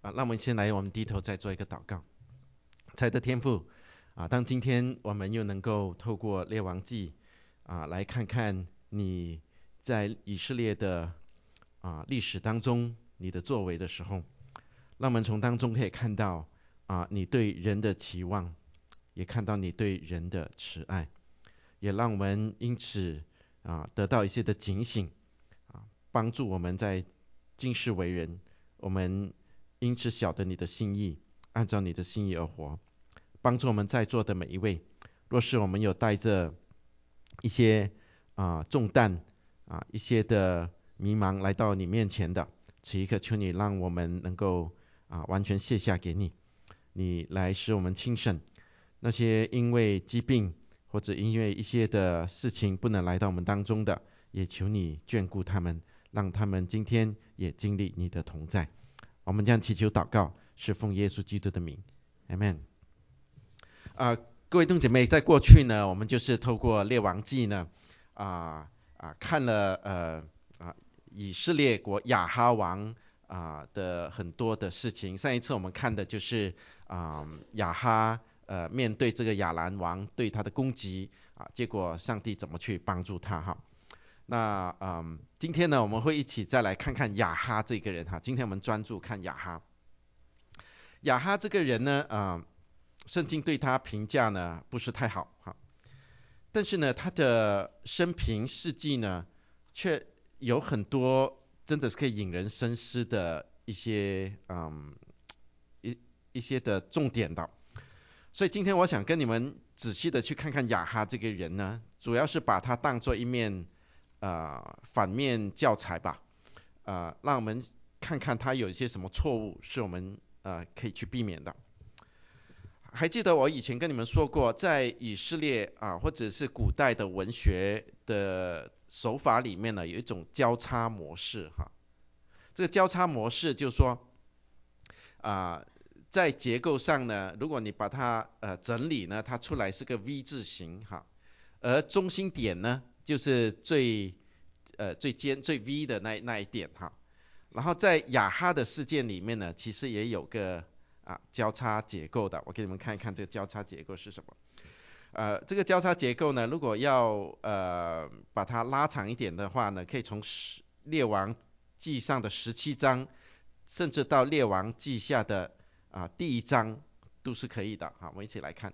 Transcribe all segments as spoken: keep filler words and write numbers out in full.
啊，那我们先来，我们低头再做一个祷告。亲爱的天父啊，当今天我们又能够透过列王记啊，来看看你在以色列的啊历史当中你的作为的时候，让我们从当中可以看到啊你对人的期望，也看到你对人的慈爱，也让我们因此啊得到一些的警醒啊，帮助我们在今世为人，我们因此晓得你的心意，按照你的心意而活。帮助我们在座的每一位，若是我们有带着一些啊、呃重担啊、一些的迷茫来到你面前的，此一刻求你让我们能够啊、完全卸下给你，你来使我们轻省。那些因为疾病或者因为一些的事情不能来到我们当中的，也求你眷顾他们，让他们今天也经历你的同在。我们将祈求祷告，是奉耶稣基督的名 ，Amen。啊、呃各位弟兄姐妹，在过去呢，我们就是透过列王记呢，啊、啊、呃看了呃啊、以色列国亚哈王啊、的很多的事情。上一次我们看的就是啊、亚哈呃面对这个亚兰王对他的攻击啊、结果上帝怎么去帮助他哈。那嗯，今天呢，我们会一起再来看看亚哈这个人哈。今天我们专注看亚哈。亚哈这个人呢，啊、圣经对他评价呢不是太好哈，但是呢，他的生平事迹呢，却有很多真的是可以引人深思的一些嗯一一些的重点的。所以今天我想跟你们仔细的去看看亚哈这个人呢，主要是把他当做一面呃反面教材吧，呃，让我们看看他有一些什么错误是我们呃可以去避免的。还记得我以前跟你们说过，在以色列啊，或者是古代的文学的手法里面呢，有一种交叉模式哈。这个交叉模式就是说，啊、在结构上呢，如果你把它呃整理呢，它出来是个 V 字形哈，而中心点呢，就是最呃最尖最 V 的那那一点哈。然后在亚哈的事件里面呢，其实也有个啊交叉结构的，我给你们看一看这个交叉结构是什么。呃，这个交叉结构呢，如果要呃把它拉长一点的话呢，可以从列王记上的十七章，甚至到列王记下的啊、第一章都是可以的。好，我们一起来看。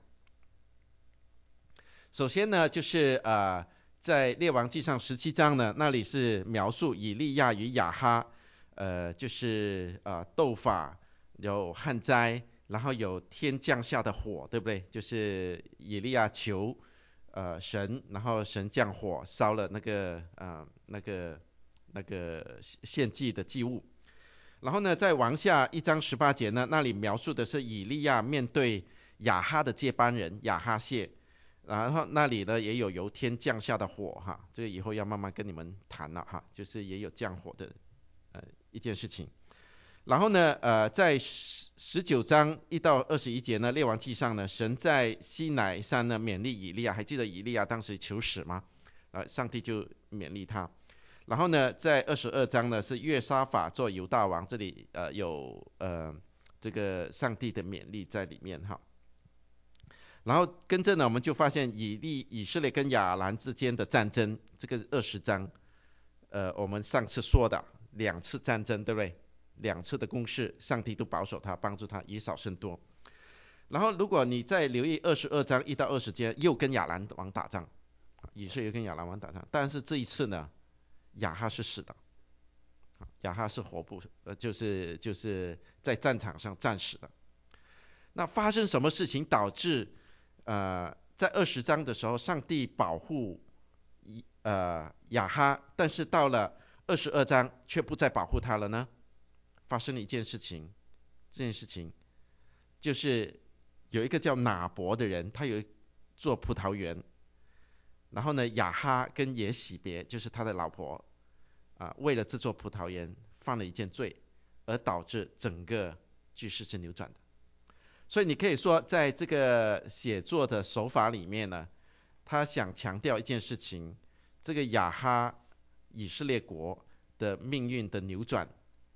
首先呢，就是呃在列王记上十七章呢，那里是描述以利亚与亚哈，呃，就是呃斗法，有旱灾，然后有天降下的火，对不对？就是以利亚求呃神，然后神降火烧了那个呃那个那个献祭的祭物。然后呢，在王下一章十八节呢，那里描述的是以利亚面对亚哈的接班人亚哈谢，然后那里呢也有由天降下的火哈，这个以后要慢慢跟你们谈了哈，就是也有降火的呃一件事情。然后呢，呃，在十十九章一到二十一节呢，列王记上呢，神在西乃山呢勉励以利亚，还记得以利亚当时求死吗？呃，上帝就勉励他。然后呢，在二十二章呢是约沙法做犹大王，这里呃有呃这个上帝的勉励在里面哈。然后跟着呢，我们就发现以利以色列跟亚兰之间的战争，这个二十章，呃，我们上次说的两次战争，对不对？两次的攻势，上帝都保守他，帮助他以少胜多。然后如果你再留意二十二章一到二十节，又跟亚兰王打仗，以色列跟亚兰王打仗，但是这一次呢，亚哈是死的，亚哈是活不，呃，就是就是在战场上战死的。那发生什么事情导致呃在二十章的时候，上帝保护呃亚哈，但是到了二十二章却不再保护他了呢？发生了一件事情，这件事情就是有一个叫拿伯的人，他有一座葡萄园，然后呢，亚哈跟耶洗别就是他的老婆啊、呃为了这座葡萄园犯了一件罪，而导致整个局势是扭转的。所以你可以说，在这个写作的手法里面呢，他想强调一件事情：这个亚哈以色列国的命运的扭转，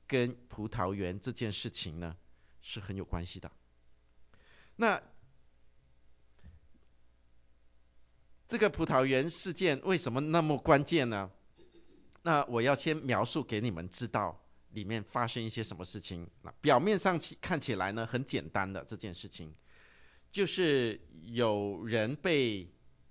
跟葡萄园这件事情呢是很有关系的。那这个葡萄园事件为什么那么关键呢？那我要先描述给你们知道里面发生一些什么事情。那表面上看起来呢很简单的这件事情，就是有人被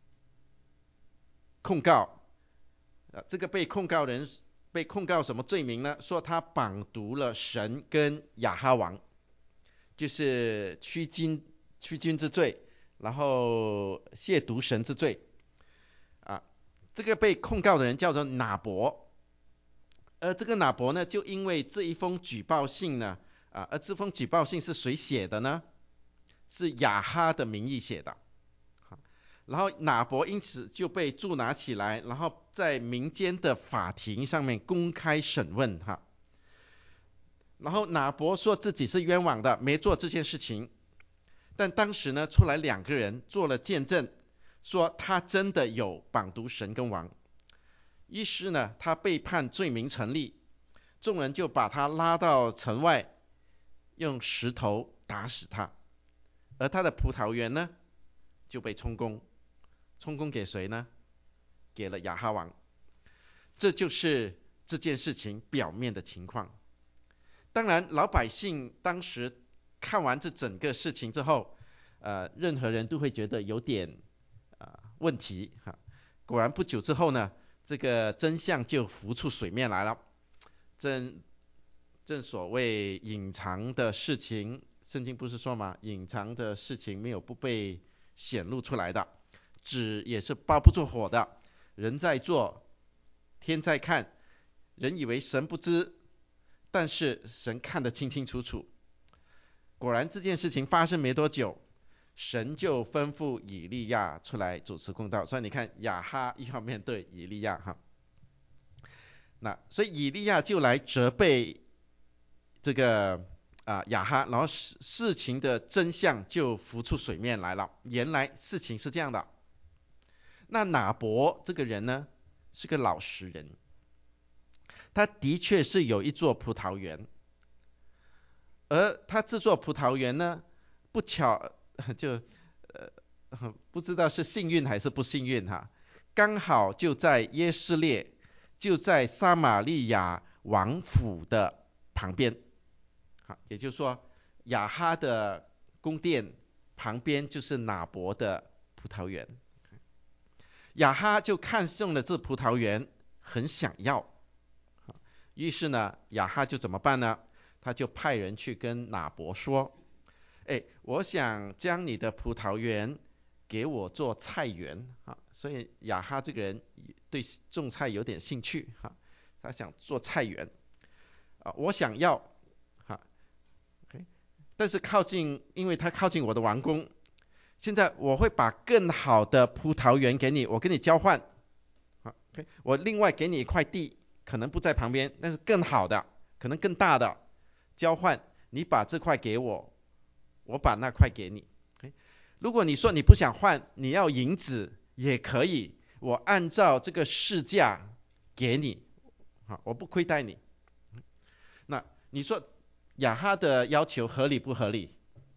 控告，呃，这个被控告人被控告什么罪名呢？说他绑读了神跟亚哈王，就是屈君屈君之罪，然后亵渎神之罪。啊，这个被控告的人叫做拿伯，而这个拿伯呢，就因为这一封举报信呢，啊，而这封举报信是谁写的呢？是亚哈的名义写的。然后拿伯因此就被驻拿起来，然后在民间的法庭上面公开审问哈。然后拿伯说自己是冤枉的，没做这件事情。但当时呢，出来两个人做了见证，说他真的有绑读神跟王。于是呢，他被判罪名成立，众人就把他拉到城外，用石头打死他。而他的葡萄园呢，就被充公。充公给谁呢？给了亚哈王。这就是这件事情表面的情况。当然，老百姓当时看完这整个事情之后，呃，任何人都会觉得有点、呃、问题哈。果然不久之后呢，这个真相就浮出水面来了。正正所谓隐藏的事情，圣经不是说吗？隐藏的事情没有不被显露出来的。纸也是包不住火的，人在做，天在看。人以为神不知，但是神看得清清楚楚。果然这件事情发生没多久，神就吩咐以利亚出来主持公道。所以你看亚哈要面对以利亚哈，那所以以利亚就来责备这个啊、呃、亚哈，然后事情的真相就浮出水面来了。原来事情是这样的。那拿伯这个人呢，是个老实人，他的确是有一座葡萄园，而他这座葡萄园呢，不巧就呃不知道是幸运还是不幸运哈，刚好就在耶斯列，就在撒玛利亚王府的旁边，好，也就是说亚哈的宫殿旁边就是拿伯的葡萄园。亚哈就看中了这葡萄园，很想要。于是呢，亚哈就怎么办呢？他就派人去跟拿伯说：“哎，我想将你的葡萄园给我做菜园啊。”所以亚哈这个人对种菜有点兴趣哈，他想做菜园啊，我想要哈，但是靠近，因为他靠近我的王宫。现在我会把更好的葡萄园给你，我跟你交换，好，我另外给你一块地，可能不在旁边，但是更好的，可能更大的，交换，你把这块给我，我把那块给你。如果你说你不想换，你要银子也可以，我按照这个市价给你，好，我不亏待你。那你说亚哈的要求合理不合理？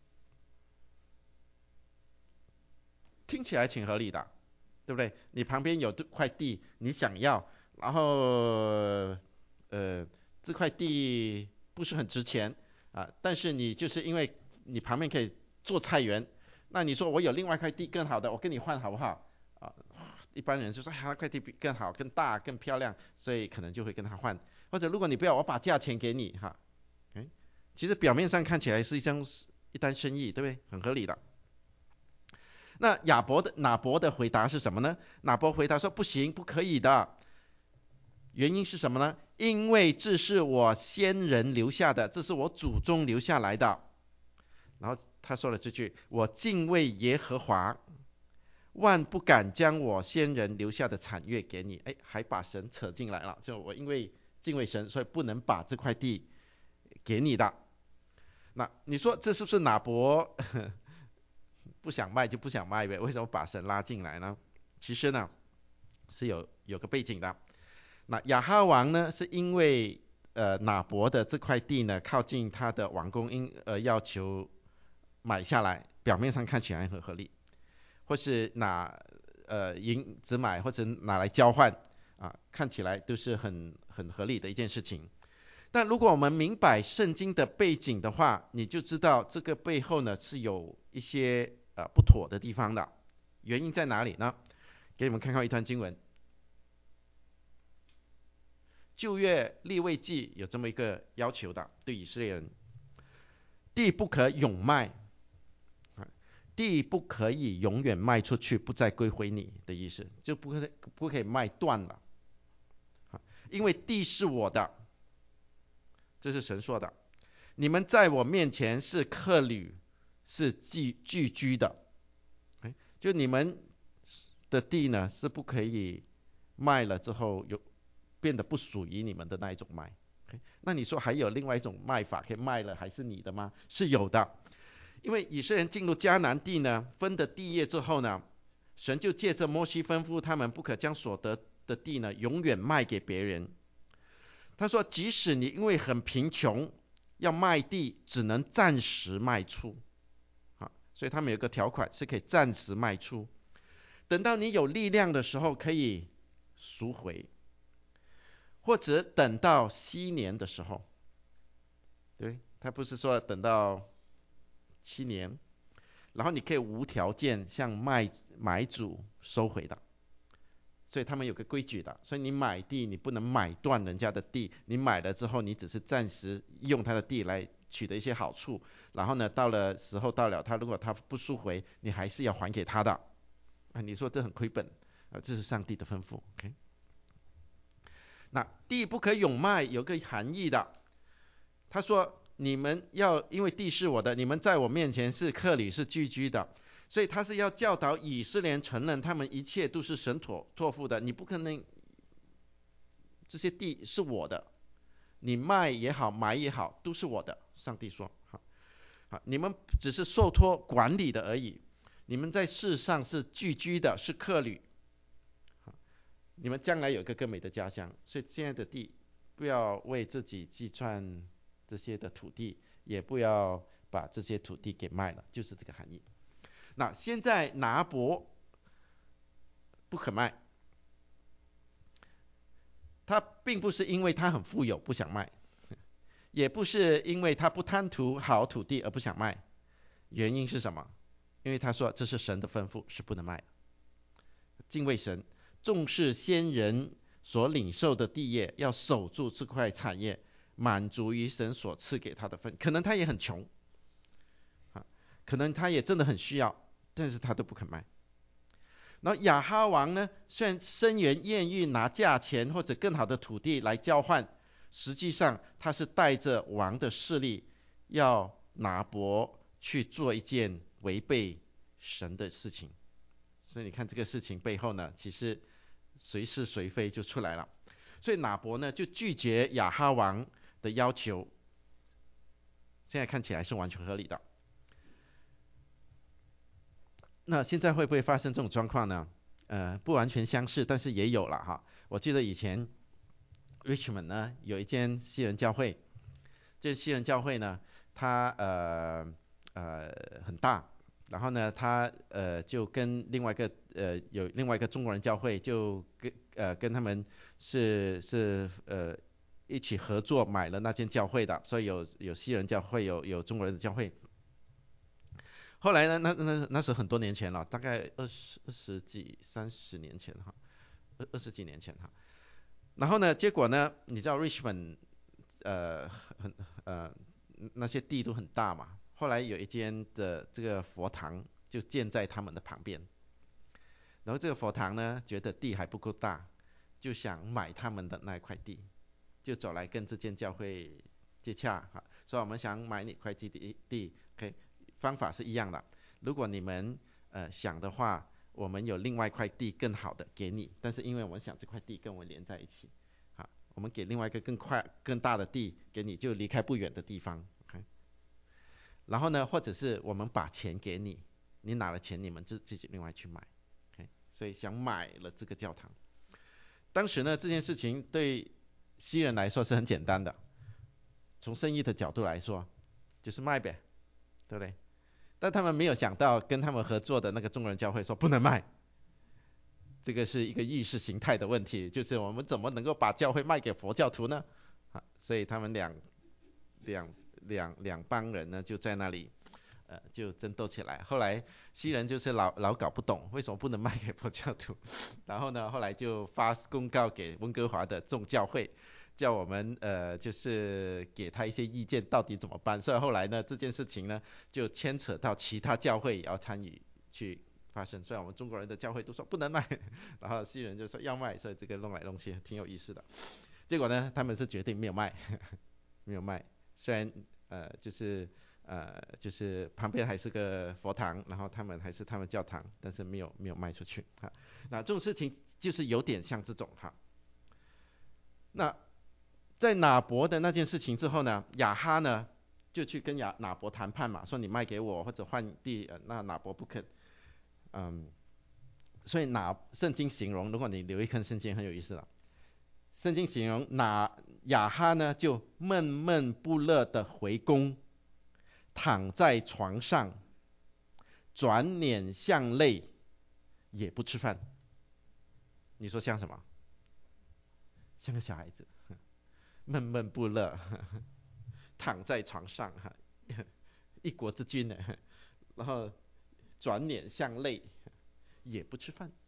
听起来挺合理的，对不对？你旁边有块地，你想要，然后呃这块地不是很值钱啊，但是你就是因为你旁边可以做菜园，那你说我有另外一块地更好的，我跟你换好不好？啊，一般人就说哎，那块地更好、更大、更漂亮，所以可能就会跟他换。或者如果你不要，我把价钱给你哈。哎，其实表面上看起来是一桩一单生意，对不对？很合理的。那亚伯的拿伯的回答是什么呢？拿伯回答说：“不行，不可以的。原因是什么呢？因为这是我先人留下的，这是我祖宗留下来的。”然后他说了这句：“我敬畏耶和华，万不敢将我先人留下的产业给你。”哎，还把神扯进来了，就我因为敬畏神，所以不能把这块地给你的。那你说这是不是拿伯不想卖就不想卖呗？为什么把神拉进来呢？其实呢是有有个背景的。那亚哈王呢，是因为呃拿伯的这块地呢，靠近他的王宫，因而要求买下来，表面上看起来很合理，或是拿呃银子买，或者拿来交换啊，看起来都是很很合理的一件事情。但如果我们明白圣经的背景的话，你就知道这个背后呢是有一些呃不妥的地方的。原因在哪里呢？给你们看看一段经文，旧约利未记有这么一个要求的，对以色列人，地不可永卖，地不可以永远卖出去，不再归回你的意思，就不可以不可以卖断了，因为地是我的，这是神说的。你们在我面前是客旅，是寄寄居的，就你们的地呢是不可以卖了之后有变得不属于你们的那一种卖。那你说还有另外一种卖法，可以卖了还是你的吗？是有的，因为以色列人进入迦南地呢，分的地业之后呢，神就借着摩西吩咐他们，不可将所得的地呢永远卖给别人。他说，即使你因为很贫穷要卖地，只能暂时卖出，所以他们有个条款是可以暂时卖出，等到你有力量的时候可以赎回，或者等到七年的时候，对，他不是说等到七年，然后你可以无条件向卖买主收回的。所以他们有个规矩的，所以你买地你不能买断人家的地，你买了之后你只是暂时用他的地来取得一些好处，然后呢到了时候到了，他如果他不赎回，你还是要还给他的。啊，你说这很亏本啊，这是上帝的吩咐。OK， 那地不可永卖有个含义的，他说你们要因为地是我的，你们在我面前是客旅，是寄居的。所以他是要教导以色列人承认他们一切都是神托托付的，你不可能这些地是我的，你卖也好买也好都是我的。上帝说好，好，你们只是受托管理的而已，你们在世上是寄居的，是客旅，你们将来有一个更美的家乡。所以现在的地不要为自己计算这些的土地，也不要把这些土地给卖了，就是这个含义。那现在拿伯不可卖，他并不是因为他很富有不想卖，也不是因为他不贪图好土地而不想卖，原因是什么？因为他说这是神的吩咐，是不能卖的。敬畏神，重视先人所领受的地业，要守住这块产业，满足于神所赐给他的份。可能他也很穷，可能他也真的很需要，但是他都不肯卖。然后亚哈王呢，虽然声援愿意拿价钱或者更好的土地来交换，实际上他是带着王的势力，要拿伯去做一件违背神的事情。所以你看这个事情背后呢，其实谁是谁非就出来了。所以拿伯呢就拒绝亚哈王的要求，现在看起来是完全合理的。那现在会不会发生这种状况呢？呃，不完全相似，但是也有了哈。我记得以前 Richmond 呢有一间西人教会，这西人教会呢，它呃呃很大，然后呢，它呃就跟另外一个呃有另外一个中国人教会，就跟呃跟他们是是呃一起合作买了那间教会的，所以有有西人教会，有有中国人的教会。后来呢，那那那是很多年前了，大概二十二十几、三十年前哈，二二十几年前哈。然后呢，结果呢，你知道 Richmond 呃很呃那些地都很大嘛，后来有一间的这个佛堂就建在他们的旁边，然后这个佛堂呢觉得地还不够大，就想买他们的那一块地，就走来跟这间教会接洽哈，说我们想买你块地地 ，OK。方法是一样的。如果你们呃想的话，我们有另外一块地更好的给你，但是因为我们想这块地跟我连在一起，好，我们给另外一个更快、更大的地给你，就离开不远的地方。OK， 然后呢，或者是我们把钱给你，你拿了钱，你们自自己另外去买。OK， 所以想买了这个教堂。当时呢，这件事情对西人来说是很简单的， 从生意的角度来说，就是卖呗，对不对？但他们没有想到，跟他们合作的那个中国人教会说不能卖，这个是一个意识形态的问题，就是我们怎么能够把教会卖给佛教徒呢？啊，所以他们两两两两帮人呢就在那里，呃，就争斗起来。后来西人就是老老搞不懂为什么不能卖给佛教徒，然后呢，后来就发公告给温哥华的众教会，叫我们呃就是给他一些意见，到底怎么办。所以后来呢，这件事情呢就牵扯到其他教会也要参与去发生。虽然我们中国人的教会都说不能卖，然后西人就说要卖，所以这个弄来弄去挺有意思的。结果呢，他们是决定没有卖，没有卖。虽然呃就是呃就是旁边还是个佛堂，然后他们还是他们教堂，但是没有没有卖出去哈。那这种事情就是有点像这种哈。那在拿伯的那件事情之后呢，亚哈呢就去跟亚拿伯谈判嘛，说你卖给我或者换地，呃、那拿伯不肯，嗯，所以拿圣经形容，如果你留一看圣经很有意思了。圣经形容拿亚哈呢就闷闷不乐的回宫，躺在床上，转脸向内，也不吃饭。你说像什么？像个小孩子，闷闷不乐，躺在床上，一国之君呢，然后转脸向内，也不吃饭。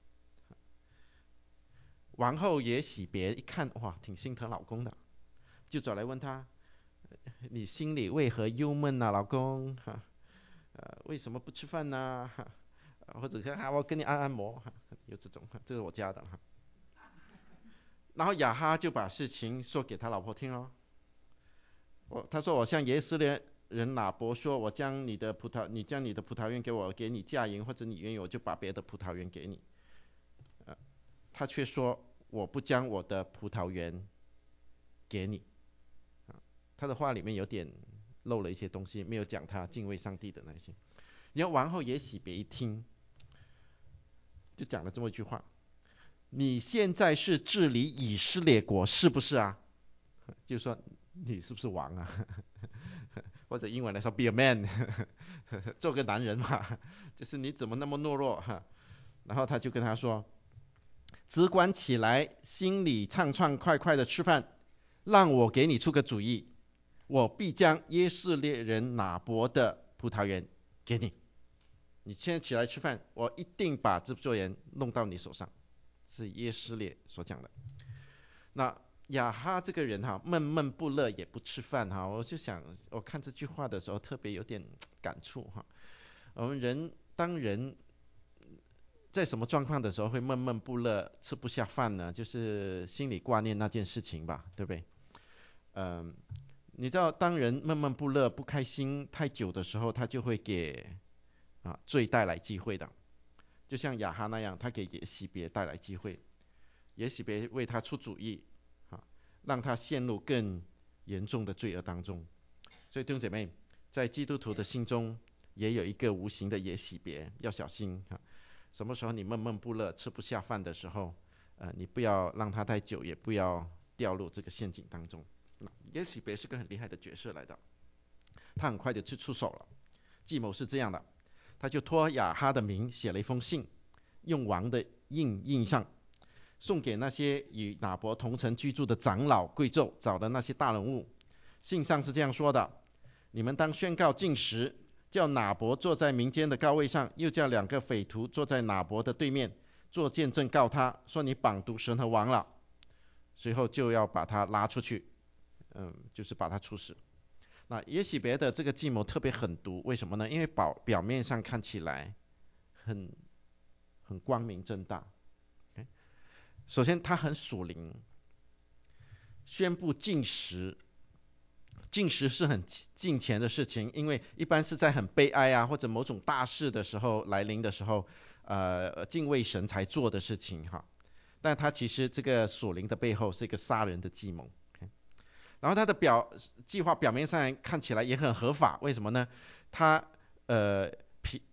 王后也喜别，一看哇，挺心疼老公的，就走来问他：你心里为何忧闷啊，老公？哈，呃，为什么不吃饭呢？哈，或者说啊，我跟你按按摩，有这种，这是我家的哈。然后亚哈就把事情说给他老婆听了。我他说我向耶斯列人拿伯说，我将你的葡萄，你将你的葡萄园给我，给你嫁银，或者你愿意，我就把别的葡萄园给你。呃，他却说我不将我的葡萄园给你。啊，他的话里面有点漏了一些东西，没有讲他敬畏上帝的那些。然后王后也喜别一听，就讲了这么一句话：你现在是治理以色列国，是不是啊？就是说你是不是王啊？或者英文来说 ，be a man， 做个男人嘛，就是你怎么那么懦弱哈？然后他就跟他说：只管起来，心里畅畅快快的吃饭，让我给你出个主意，我必将耶色列人拿伯的葡萄园给你。你现在起来吃饭，我一定把这座园弄到你手上。是耶斯列所讲的。那亚哈这个人哈，闷闷不乐，也不吃饭哈。我就想，我看这句话的时候，特别有点感触哈。我们人当人在什么状况的时候会闷闷不乐、吃不下饭呢？就是心里挂念那件事情吧，对不对？嗯、呃，你知道，当人闷闷不乐、不开心太久的时候，他就会给啊罪带来机会的。就像亚哈那样，他给耶洗别带来机会，耶洗别为他出主意，啊，让他陷入更严重的罪恶当中。所以弟兄姐妹，在基督徒的心中，也有一个无形的耶洗别，要小心哈。什么时候你闷闷不乐、吃不下饭的时候，呃，你不要让他太久，也不要掉入这个陷阱当中。耶洗别是个很厉害的角色来的，他很快就去出手了。计谋是这样的，他就托亚哈的名写了一封信，用王的印印上，送给那些与拿伯同城居住的长老贵胄，找的那些大人物。信上是这样说的：你们当宣告禁食，叫拿伯坐在民间的高位上，又叫两个匪徒坐在拿伯的对面，做见证告他说你绑毒神和王了。随后就要把他拉出去，嗯，就是把他处死。那耶洗别的这个计谋特别狠毒，为什么呢？因为表表面上看起来很很光明正大。Okay? 首先，他很属灵，宣布禁食。禁食是很近前的事情，因为一般是在很悲哀啊，或者某种大事的时候来临的时候，呃，敬畏神才做的事情哈。但他其实这个属灵的背后是一个杀人的计谋。然后他的表计划表面上看起来也很合法，为什么呢？他呃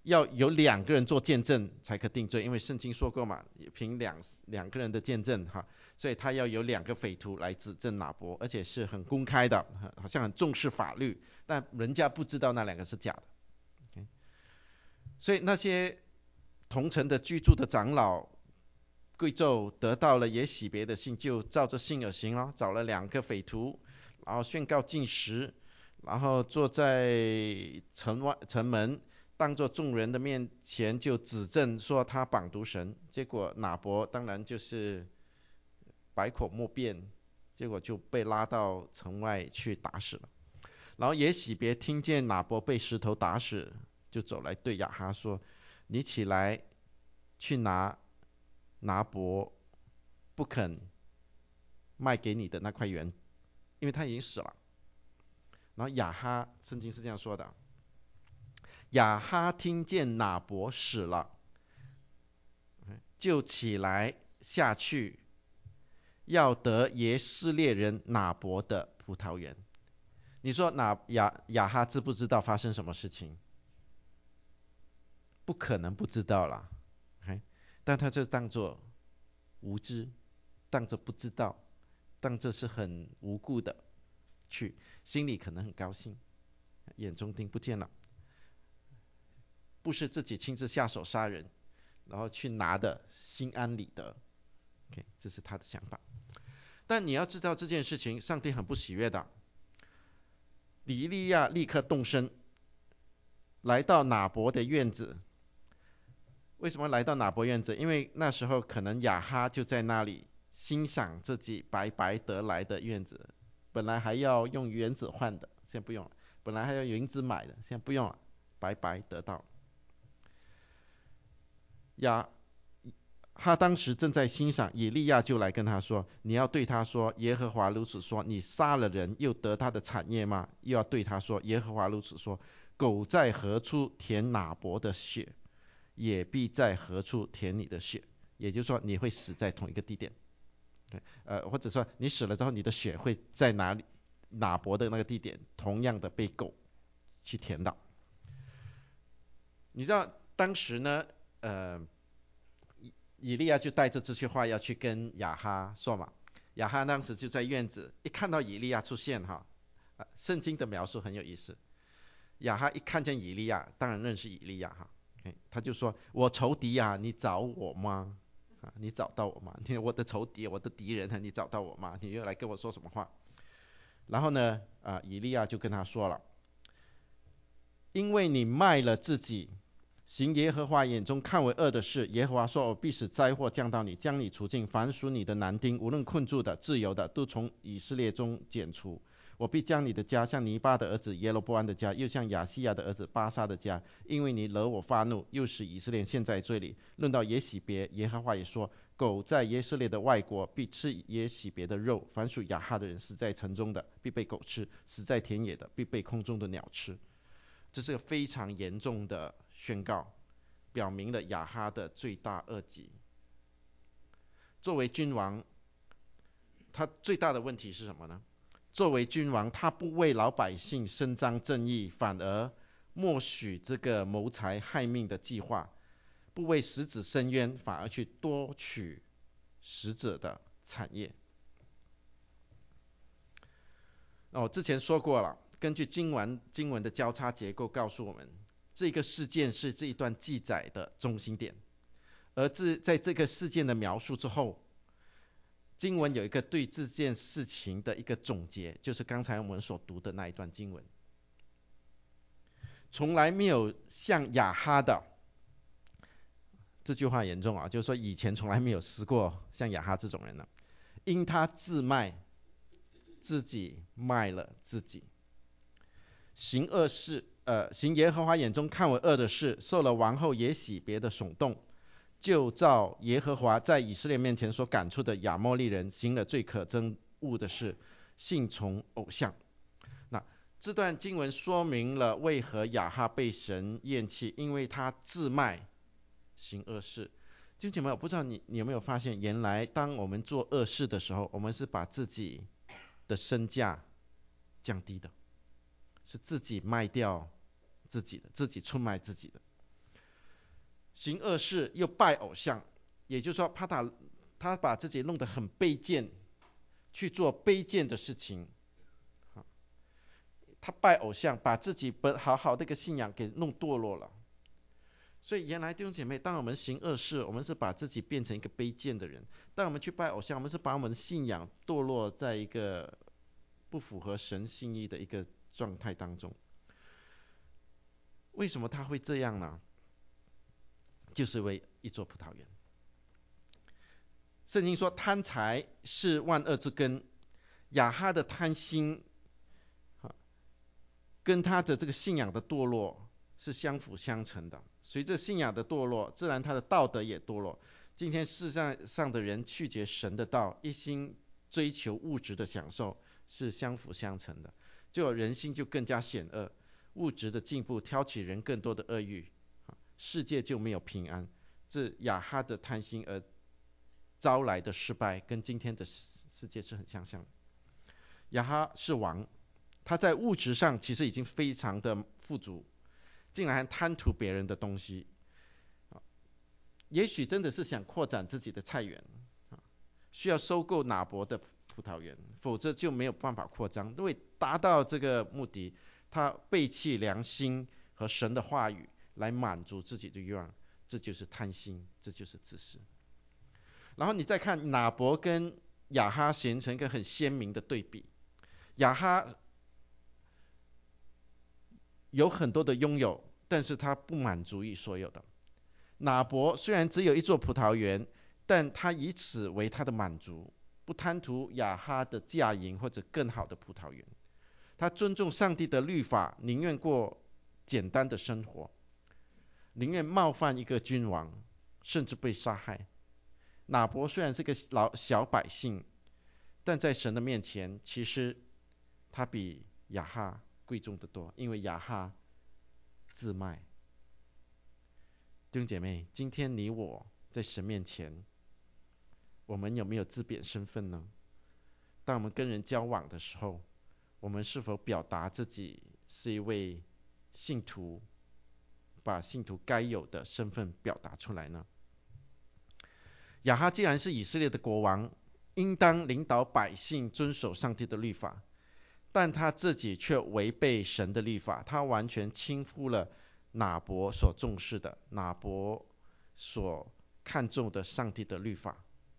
要有两个人做见证才可定罪，因为圣经说过嘛，凭两两个人的见证哈，所以他要有两个匪徒来指证拿伯，而且是很公开的，好像很重视法律，但人家不知道那两个是假的。Okay? 所以那些同城的居住的长老贵胄得到了也洗别的信，就照着信而行了，找了两个匪徒，然后宣告禁食，然后坐在城外城门，当着众人的面前就指证说他绑毒神。结果拿伯当然就是百口莫辩，结果就被拉到城外去打死了。然后也洗别听见拿伯被石头打死，就走来对亚哈说：“你起来去拿拿伯不肯卖给你的那块园，因为他已经死了。”然后亚哈，圣经是这样说的：亚哈听见拿伯死了，就起来下去，要得耶斯列人拿伯的葡萄园。你说拿亚亚哈知不知道发生什么事情？不可能不知道啦，但他就当作无知，当作不知道，当作是很无辜的去，心里可能很高兴，眼中钉不见了，不是自己亲自下手杀人，然后去拿的，心安理得。Okay, 这是他的想法。但你要知道这件事情，上帝很不喜悦的。以利亚立刻动身，来到拿伯的院子。为什么来到拿伯院子？因为那时候可能亚哈就在那里欣赏自己白白得来的院子，本来还要用银子换的，现在不用了；本来还要银子买的，现在不用了，白白得到。亚他当时正在欣赏，以利亚就来跟他说：“你要对他说，耶和华如此说：你杀了人，又得他的产业吗？”又要对他说：“耶和华如此说：狗在何处舔拿伯的血，也必在何处舔你的血。”也就是说，你会死在同一个地点。呃，或者说你死了之后，你的血会在哪里？拿伯的那个地点，同样的被狗去舔到。你知道当时呢，呃。以利亚就带着这句话要去跟亚哈说嘛，亚哈当时就在院子，一看到以利亚出现哈，啊，圣经的描述很有意思。亚哈一看见以利亚，当然认识以利亚哈，他就说：“我仇敌啊，你找我吗？啊，你找到我吗？你我的仇敌，我的敌人啊，你找到我吗？你又来跟我说什么话？”然后呢，啊，以利亚就跟他说了：“因为你卖了自己。”行耶和华眼中看为恶的事，耶和华说：“我必使灾祸降到你，将你除尽，凡属你的男丁，无论困住的、自由的，都从以色列中剪除。我必将你的家像尼巴的儿子耶罗波安的家，又像亚西亚的儿子巴沙的家，因为你惹我发怒，又使以色列陷在罪里。”论到耶洗别，耶和华也说：“狗在以色列的外国必吃耶洗别的肉，凡属亚哈的人死在城中的，必被狗吃；死在田野的，必被空中的鸟吃。”这是个非常严重的宣告，表明了亚哈的罪大恶极。作为君王，他最大的问题是什么呢？作为君王，他不为老百姓伸张正义，反而默许这个谋财害命的计划，不为死者伸冤，反而去夺取死者的产业。那我之前说过了，根据经文经文的交叉结构告诉我们，这个事件是这一段记载的中心点，而这在这个事件的描述之后，经文有一个对这件事情的一个总结，就是刚才我们所读的那一段经文。从来没有像亚哈的，这句话严重啊，就是说以前从来没有死过像亚哈这种人呢，因他自卖，自己卖了自己，行恶事，呃，行耶和华眼中看为恶的事，受了王后也洗别的耸动，就照耶和华在以色列面前所赶出的亚摩利人，行了最可憎恶的事，信从偶像。那这段经文说明了为何亚哈被神厌弃，因为他自卖行恶事。弟兄姐妹，我不知道你你有没有发现，原来当我们做恶事的时候，我们是把自己的身价降低的，是自己卖掉自己的，自己出卖自己的。 行恶事又拜偶像，也就是说，帕塔他把自己弄得很卑贱，去做卑贱的事情。他拜偶像，把自己本好好的一个信仰给弄堕落了。所以原来弟兄姐妹，当我们行恶事，我们是把自己变成一个卑贱的人；当我们去拜偶像，我们是把我们的信仰堕落在一个不符合神心意的一个状态当中。为什么他会这样呢？就是为一座葡萄园。圣经说，贪财是万恶之根。亚哈的贪心，跟他的这个信仰的堕落是相辅相成的。随着信仰的堕落，自然他的道德也堕落。今天世上上的人拒绝神的道，一心追求物质的享受，是相辅相成的。就人心就更加险恶，物质的进步挑起人更多的恶欲，世界就没有平安。这亚哈的贪心而招来的失败，跟今天的世界是很相像的。亚哈是王，他在物质上其实已经非常的富足，竟然还贪图别人的东西。也许真的是想扩展自己的菜园，需要收购拿伯的葡萄园，否则就没有办法扩张。因为达到这个目的，他背弃良心和神的话语来满足自己的欲望，这就是贪心，这就是自私。然后你再看拿伯跟亚哈形成一个很鲜明的对比。亚哈有很多的拥有，但是他不满足于所有的。拿伯虽然只有一座葡萄园，但他以此为他的满足，不贪图亚哈的嫁银或者更好的葡萄园。他尊重上帝的律法，宁愿过简单的生活，宁愿冒犯一个君王，甚至被杀害。拿伯虽然是个老小百姓，但在神的面前，其实他比亚哈贵重得多，因为亚哈自卖。弟兄姐妹，今天你我在神面前，我们有没有自贬身份呢？当我们跟人交往的时候，我们是否表达自己是一位信徒，把信徒该有的身份表达出来呢？亚哈既然是以色列的国王，应当领导百姓遵守上帝的律法，但他自己却违背神的律法，他完全轻忽了拿伯所重视的，拿伯所看重的上帝的律法。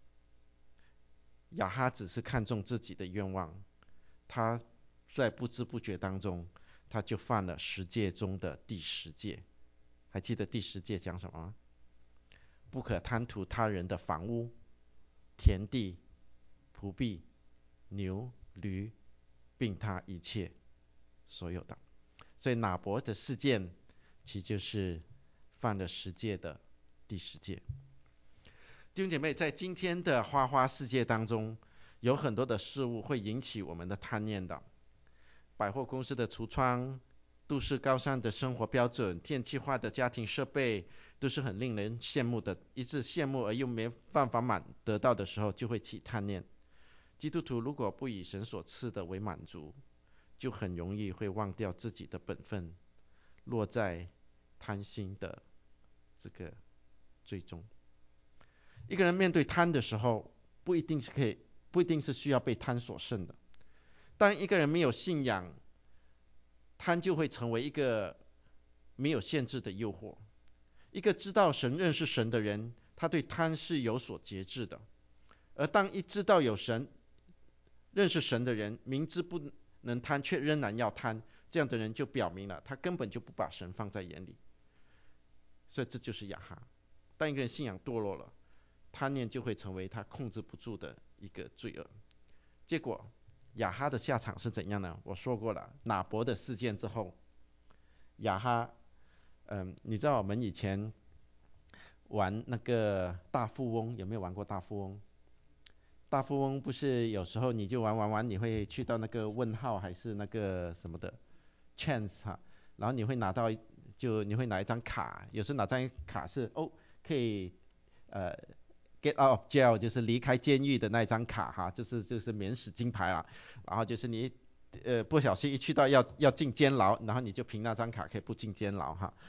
亚哈只是看重自己的愿望，他在不知不觉当中，他就犯了十诫中的第十诫。还记得第十诫讲什么吗？不可贪图他人的房屋、田地、仆婢、牛、驴，并他一切所有的。所以拿伯的事件其实就是犯了十诫的第十诫。弟兄姐妹，在今天的花花世界当中，有很多的事物会引起我们的贪念的。百货公司的橱窗，都市高尚的生活标准，电气化的家庭设备，都是很令人羡慕的。一直羡慕而又没办法满得到的时候，就会起贪念。基督徒如果不以神所赐的为满足，就很容易会忘掉自己的本分，落在贪心的这个最终。一个人面对贪的时候，不一定是可以，不一定是需要被贪所胜的。当一个人没有信仰，贪就会成为一个没有限制的诱惑。一个知道神、认识神的人，他对贪是有所节制的。而当一知道有神、认识神的人，明知不能贪，却仍然要贪，这样的人就表明了他根本就不把神放在眼里。所以这就是亚哈。当一个人信仰堕落了，贪念就会成为他控制不住的一个罪恶。结果亚哈的下场是怎样呢？我说过了，拿伯的事件之后，亚哈，嗯，你知道我们以前玩那个大富翁，有没有玩过大富翁？大富翁不是有时候你就玩玩玩，你会去到那个问号还是那个什么的 chance 哈，然后你会拿到，就你会拿一张卡，有时拿张卡是哦可以呃 get out of jail， 就是离开监狱的那张卡哈，就是就是免死金牌啦。然后就是你呃不小心一去到要要进监牢，然后你就凭那张卡可以不进监牢哈。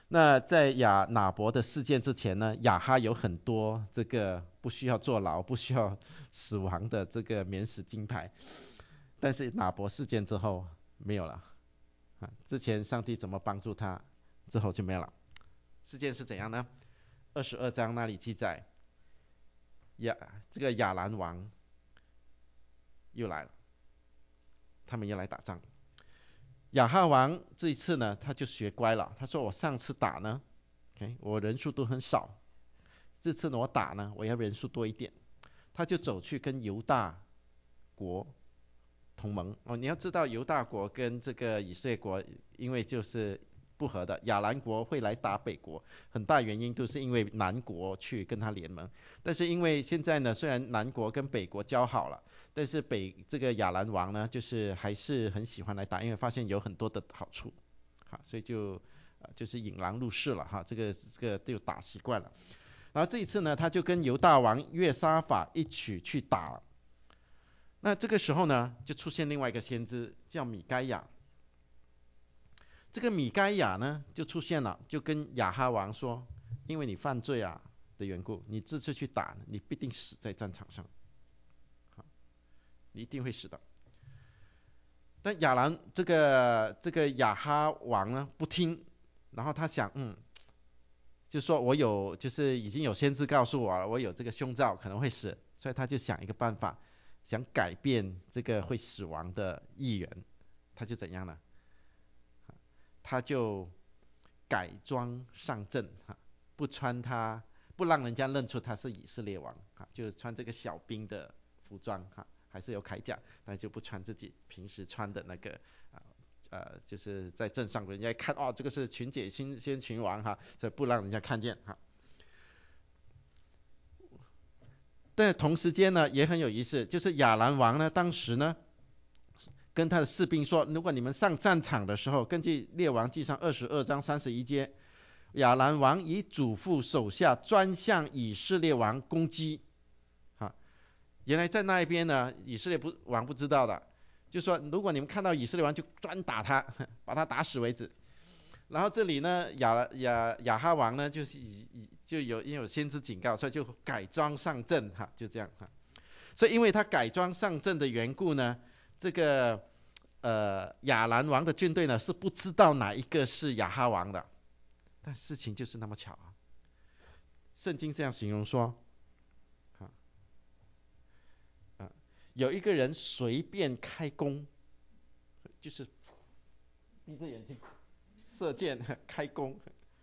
那在亚拿伯的事件之前呢，亚哈有很多这个不需要坐牢、不需要死亡的这个免死金牌，但是拿伯事件之后没有了。啊，之前上帝怎么帮助他，之后就没有了。事件是怎样呢？二十二章那里记载，亚这个亚兰王又来了，他们又来打仗。亚哈王这一次呢，他就学乖了。他说：“我上次打呢 ，OK， 我人数都很少，这次呢我打呢，我要人数多一点。”他就走去跟犹大国同盟。哦，你要知道犹大国跟这个以色列国，因为就是不合的。亚兰国会来打北国，很大原因都是因为南国去跟他联盟。但是因为现在呢，虽然南国跟北国交好了，但是北这个亚兰王呢，就是还是很喜欢来打，因为发现有很多的好处，好，所以就呃就是引狼入室了哈，这个这个就打习惯了。然后这一次呢，他就跟犹大王约沙法一起去打了。那这个时候呢，就出现另外一个先知，叫米该亚。这个米该亚呢，就出现了，就跟亚哈王说：“因为你犯罪啊的缘故，你这次去打，你必定死在战场上，你一定会死的。”但亚兰这个这个亚哈王呢不听，然后他想，嗯，就说我有，就是已经有先知告诉我了，我有这个凶兆可能会死，所以他就想一个办法，想改变这个会死亡的预言。他就怎样呢？他就改装上阵哈，不穿他，不让人家认出他是以色列王哈，就是穿这个小兵的服装哈，还是有铠甲，但就不穿自己平时穿的那个啊呃，就是在阵上人家一看哦，这个是群解先先群王哈，所以不让人家看见哈。但同时间呢，也很有意思，就是亚兰王呢，当时呢跟他的士兵说，如果你们上战场的时候，根据列王记上二十二章三十一节，亚兰王以嘱咐手下专向以色列王攻击。啊，原来在那一边呢，以色列不王不知道的，就说如果你们看到以色列王，就专打他，把他打死为止。然后这里呢，亚亚亚哈王呢，就是以就有因为有先知警告，所以就改装上阵哈，就这样哈。所以因为他改装上阵的缘故呢，这个呃亚兰王的军队呢是不知道哪一个是亚哈王的，但事情就是那么巧啊。圣经这样形容说，啊啊，有一个人随便开弓，就是闭着眼睛射箭开弓，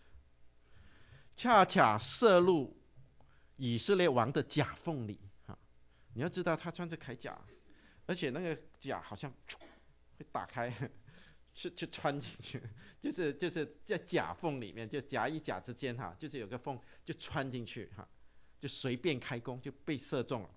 恰恰射入以色列王的甲缝里啊！你要知道，他穿着铠甲，而且那个甲好像会打开，去去穿进去，就是就是在甲缝里面，就甲与甲之间哈，就是有个缝，就穿进去哈，就随便开弓就被射中了。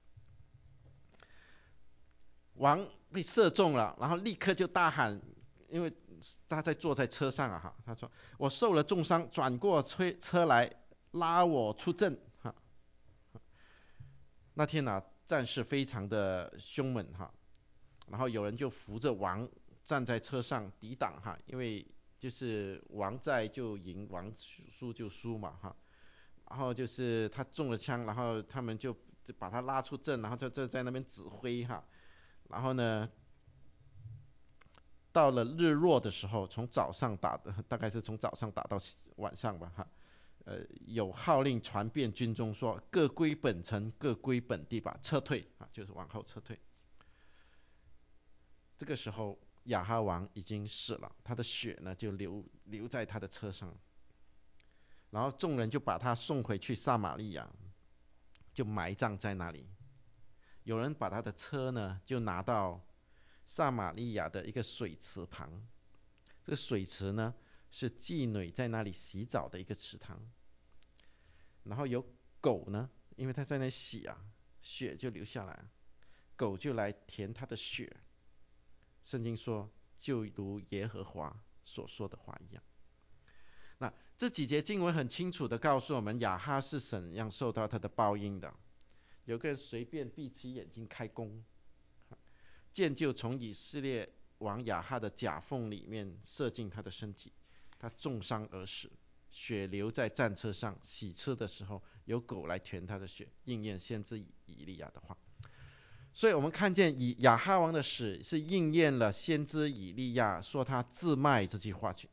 王被射中了，然后立刻就大喊，因为他在坐在车上啊哈，他说：“我受了重伤，转过车车来拉我出阵哈。”那天呢、啊，战事非常的凶猛哈，然后有人就扶着王站在车上抵挡哈，因为就是王在就赢，王输就输嘛哈。然后就是他中了枪，然后他们就就把他拉出阵，然后就就在那边指挥哈。然后呢，到了日落的时候，从早上打的，大概是从早上打到晚上吧哈。呃，有号令传遍军中说，各归本城，各归本地吧，撤退啊，就是往后撤退。这个时候，亚哈王已经死了，他的血呢就流流在他的车上，然后众人就把他送回去撒玛利亚，就埋葬在那里。有人把他的车呢就拿到撒玛利亚的一个水池旁，这个水池呢是妓女在那里洗澡的一个池塘，然后有狗呢，因为他在那洗啊，血就流下来，狗就来舔他的血。圣经说，就如耶和华所说的话一样。那这几节经文很清楚的告诉我们，亚哈是怎样受到他的报应的。有个人随便闭起眼睛开弓，箭就从以色列王亚哈的甲缝里面射进他的身体，他重伤而死。 血流在战车上，洗车的时候有狗来舔他的血，应验先知以利亚的话。所以我们看见以亚哈王的死是应验了先知以利亚说他自卖这句话去。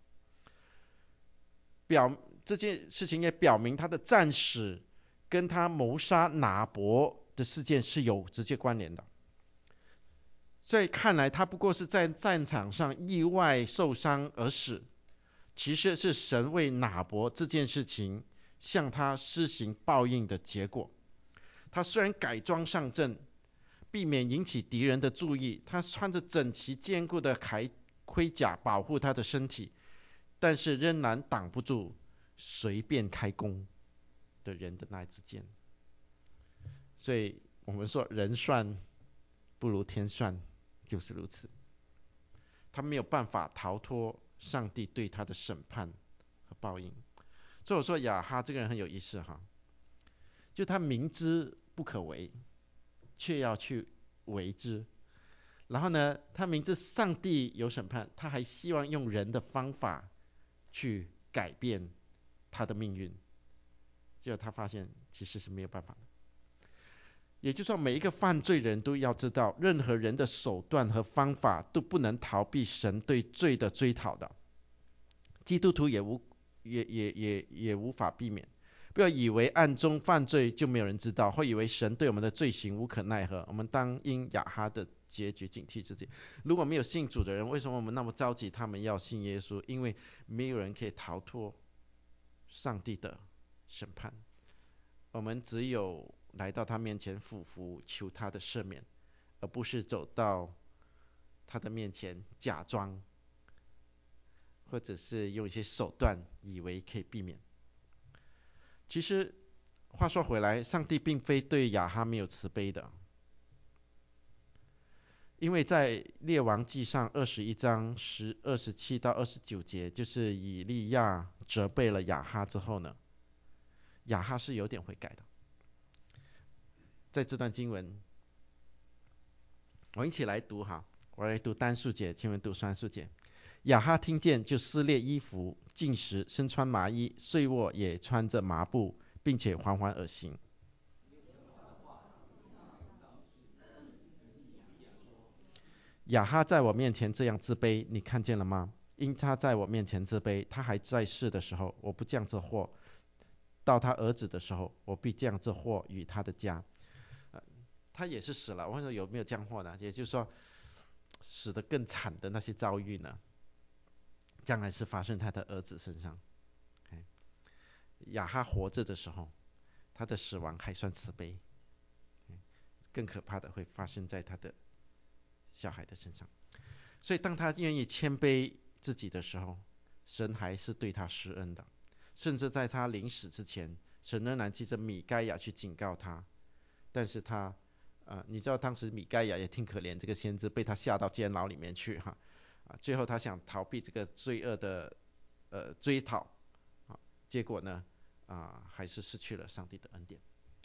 表这件事情也表明他的战死跟他谋杀拿伯的事件是有直接关联的。所以看来他不过是在战场上意外受伤而死，其实是神为拿伯这件事情向他施行报应的结果。他虽然改装上阵，避免引起敌人的注意，他穿着整齐坚固的铠盔甲保护他的身体，但是仍然挡不住随便开弓的人的那一支箭。所以我们说人算不如天算，就是如此。他没有办法逃脱上帝对他的审判和报应。所以我说亚哈这个人很有意思哈，就他明知不可为，却要去为之。然后呢，他明知上帝有审判，他还希望用人的方法去改变他的命运。结果他发现其实是没有办法的。也就是说，每一个犯罪人都要知道，任何人的手段和方法都不能逃避神对罪的追讨的。基督徒也无也也也也无法避免。不要以为暗中犯罪就没有人知道，或以为神对我们的罪行无可奈何。我们当因亚哈的结局警惕自己。如果没有信主的人，为什么我们那么着急他们要信耶稣？因为没有人可以逃脱上帝的审判。我们只有来到他面前俯伏求他的赦免，而不是走到他的面前假装，或者是用一些手段以为可以避免。其实话说回来，上帝并非对亚哈没有慈悲的，因为在列王记上二十一章十二十七到二十九节，就是以利亚责备了亚哈之后呢，亚哈是有点悔改的。在这段经文，我一起来读哈，我来读单数节，请问读双数节。亚哈听见就撕裂衣服，进食，身穿麻衣，睡卧也穿着麻布，并且缓缓而行。亚哈在我面前这样自卑，你看见了吗？因他在我面前自卑，他还在世的时候，我不降这祸；到他儿子的时候，我必降这祸与他的家。呃、他也是死了，我说有没有降祸呢？也就是说，死得更惨的那些遭遇呢，将来是发生他的儿子身上。Okay? 亚哈活着的时候，他的死亡还算慈悲， okay? 更可怕的会发生在他的小孩的身上。所以当他愿意谦卑自己的时候，神还是对他施恩的。甚至在他临死之前，神仍然记着米该亚去警告他，但是他呃，你知道当时米该亚也挺可怜，这个先知被他下到监牢里面去哈，啊，最后他想逃避这个罪恶的呃追讨，啊，结果呢啊还是失去了上帝的恩典。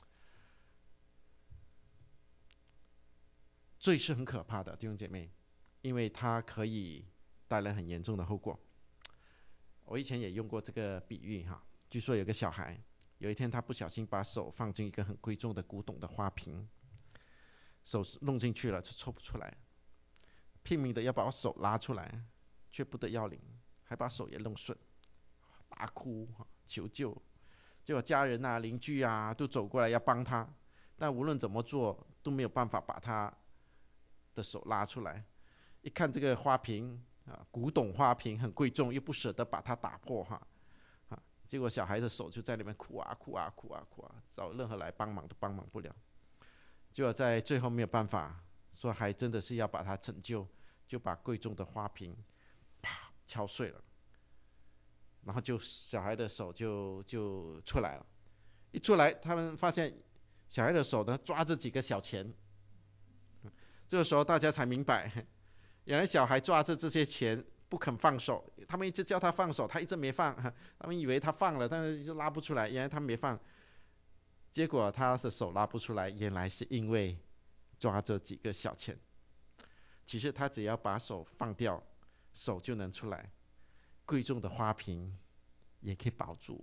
罪是很可怕的，弟兄姐妹，因为它可以带来很严重的后果。我以前也用过这个比喻哈，据说有个小孩，有一天他不小心把手放进一个很贵重的古董的花瓶，手弄进去了就抽不出来，拼命的要把手拉出来，却不得要领，还把手也弄损，大哭求救。结果家人啊、邻居啊都走过来要帮他，但无论怎么做都没有办法把他的手拉出来。一看这个花瓶啊，古董花瓶很贵重，又不舍得把它打破哈，啊，结果小孩的手就在那边哭啊哭啊哭啊哭啊，找任何来帮忙都帮忙不了。结果在最后没有办法，说还真的是要把它拯救，就把贵重的花瓶啪敲碎了，然后就小孩的手就就出来了。一出来，他们发现小孩的手呢抓着几个小钱，这个时候大家才明白，原来小孩抓着这些钱不肯放手，他们一直叫他放手，他一直没放，他们以为他放了，但是就拉不出来，原来他没放。结果他的手拉不出来，原来是因为抓着几个小钱。其实他只要把手放掉，手就能出来。贵重的花瓶也可以饱足。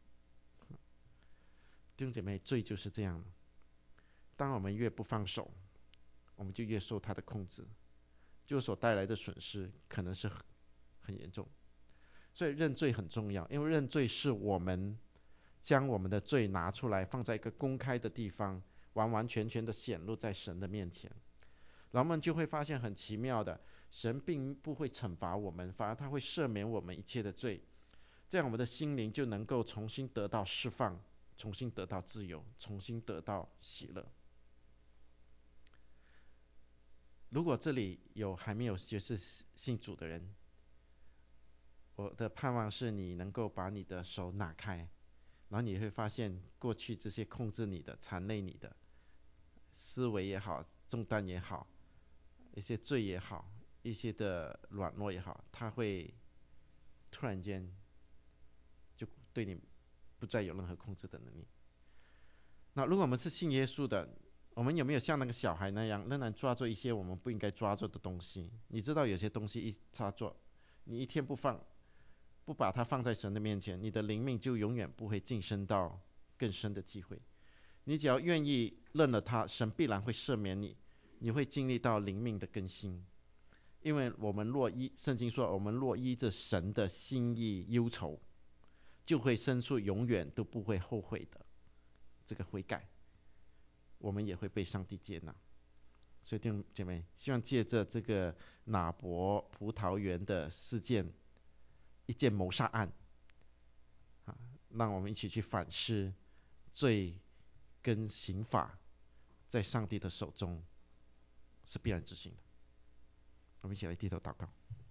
弟兄姐妹，罪就是这样，当我们越不放手，我们就越受它的控制，就所带来的损失可能是很很严重。所以认罪很重要，因为认罪是我们将我们的罪拿出来放在一个公开的地方，完完全全的显露在神的面前，然后我们就会发现很奇妙的，神并不会惩罚我们，反而他会赦免我们一切的罪，这样我们的心灵就能够重新得到释放，重新得到自由，重新得到喜乐。如果这里有还没有决志信主的人，我的盼望是你能够把你的手拿开，然后你会发现过去这些控制你的、缠累你的思维也好、重担也好、一些罪也好、一些的软弱也好，它会突然间就对你不再有任何控制的能力。那如果我们是信耶稣的，我们有没有像那个小孩那样，仍然抓住一些我们不应该抓住的东西？你知道有些东西一抓住，你一天不放，不把它放在神的面前，你的灵命就永远不会晋升到更深的机会。你只要愿意认了他，神必然会赦免你，你会经历到灵命的更新。因为我们若依圣经说，我们若依着神的心意忧愁，就会生出永远都不会后悔的这个悔改，我们也会被上帝接纳。所以弟兄姐妹，希望借着这个拿伯葡萄园的事件，一件谋杀案，啊，让我们一起去反思罪跟刑罚在上帝的手中是必然执行的。我们一起来低头祷告。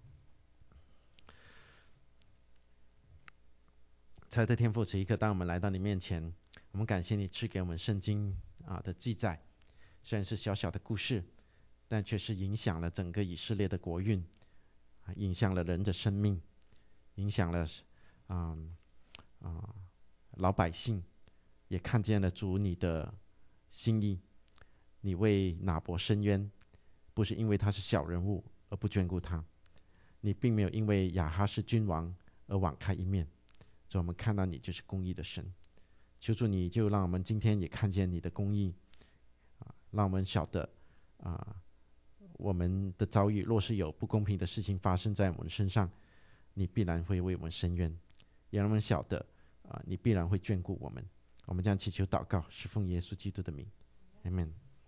亲爱的天父，此一刻当我们来到你面前，我们感谢你赐给我们圣经啊的记载，虽然是小小的故事，但却是影响了整个以色列的国运，影响了人的生命，影响了啊啊老百姓，也看见了主你的心意。你为拿伯伸冤，不是因为他是小人物而不眷顾他，你并没有因为亚哈是君王而网开一面。所以我们看到你就是公义的神，求主你就让我们今天也看见你的公义，让我们晓得啊，我们的遭遇若是有不公平的事情发生在我们身上，你必然会为我们伸冤，也让我们晓得啊，你必然会眷顾我们。我们将祈求祷告，是奉耶稣基督的名，阿们。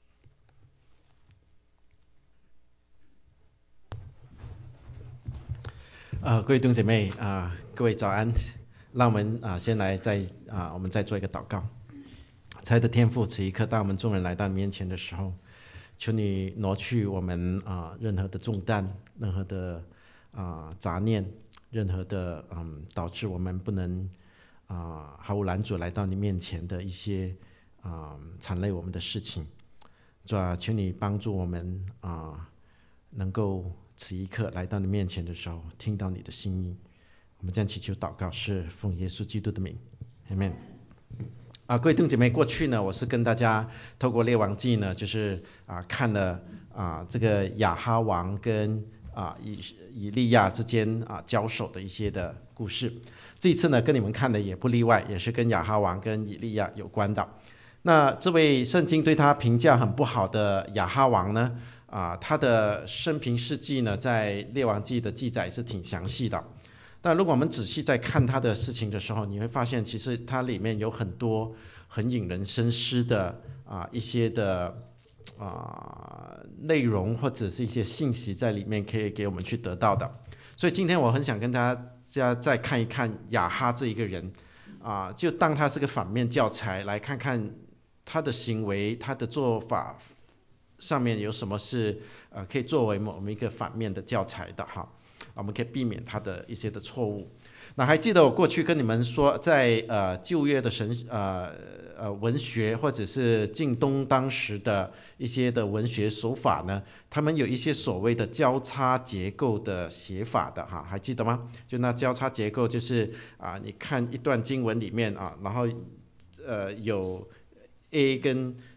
呃，各位弟兄姐妹啊、呃，各位早安。让我们啊、呃、先来再啊、呃，我们再做一个祷告。亲爱的天父，此一刻当我们众人来到你面前的时候，求你挪去我们啊、呃、任何的重担，任何的啊、呃、杂念，任何的嗯导致我们不能啊、呃、毫无拦阻来到你面前的一些啊缠累我们的事情。主啊，求你帮助我们啊、呃、能够此一刻来到你面前的时候，听到你的心意。我们将祈求祷告是奉耶稣基督的名，阿们。啊，各位弟兄姐妹，过去呢，我是跟大家透过列王记呢，就是啊看了啊这个亚哈王跟啊以以利亚之间啊交手的一些的故事。这一次呢，跟你们看的也不例外，也是跟亚哈王跟以利亚有关的。那这位圣经对他评价很不好的亚哈王呢，啊他的生平事迹呢，在列王记的记载是挺详细的。但如果我们仔细在看他的事情的时候，你会发现其实它里面有很多很引人深思的啊一些的啊内容或者是一些信息在里面可以给我们去得到的。所以今天我很想跟大家再看一看亚哈这一个人啊，就当他是个反面教材，来看看他的行为、他的做法上面有什么是呃可以作为我们一个反面的教材的哈。我们可以避免他的一些的错误。那还记得我过去跟你们说，在呃旧约的神呃呃文学或者是近东当时的一些的文学手法呢，他们有一些所谓的交叉结构的写法的哈，还记得吗？就那交叉结构就是啊，你看一段经文里面啊，然后呃有 A 跟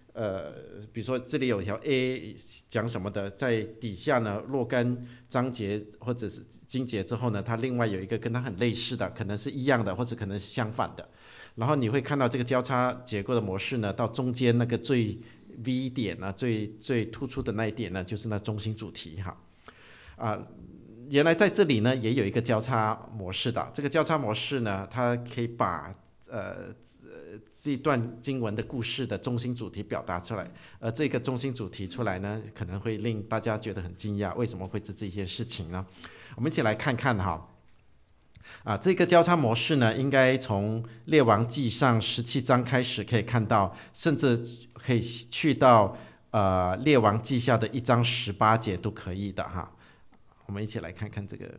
呃，比如说这里有一条 A 讲什么的，在底下呢若干章节或者是经节之后呢，它另外有一个跟它很类似的，可能是一样的，或者可能是相反的。然后你会看到这个交叉结构的模式呢，到中间那个最 V 点呢，最最突出的那一点呢，就是那中心主题哈。啊，原来在这里呢也有一个交叉模式的，这个交叉模式呢，它可以把呃这段经文的故事的中心主题表达出来，而这个中心主题出来呢，可能会令大家觉得很惊讶，为什么会是这件事情呢？我们一起来看看哈。啊，这个交叉模式呢，应该从列王纪上十七章开始可以看到，甚至可以去到呃列王纪下的一章十八节都可以的哈。我们一起来看看这个。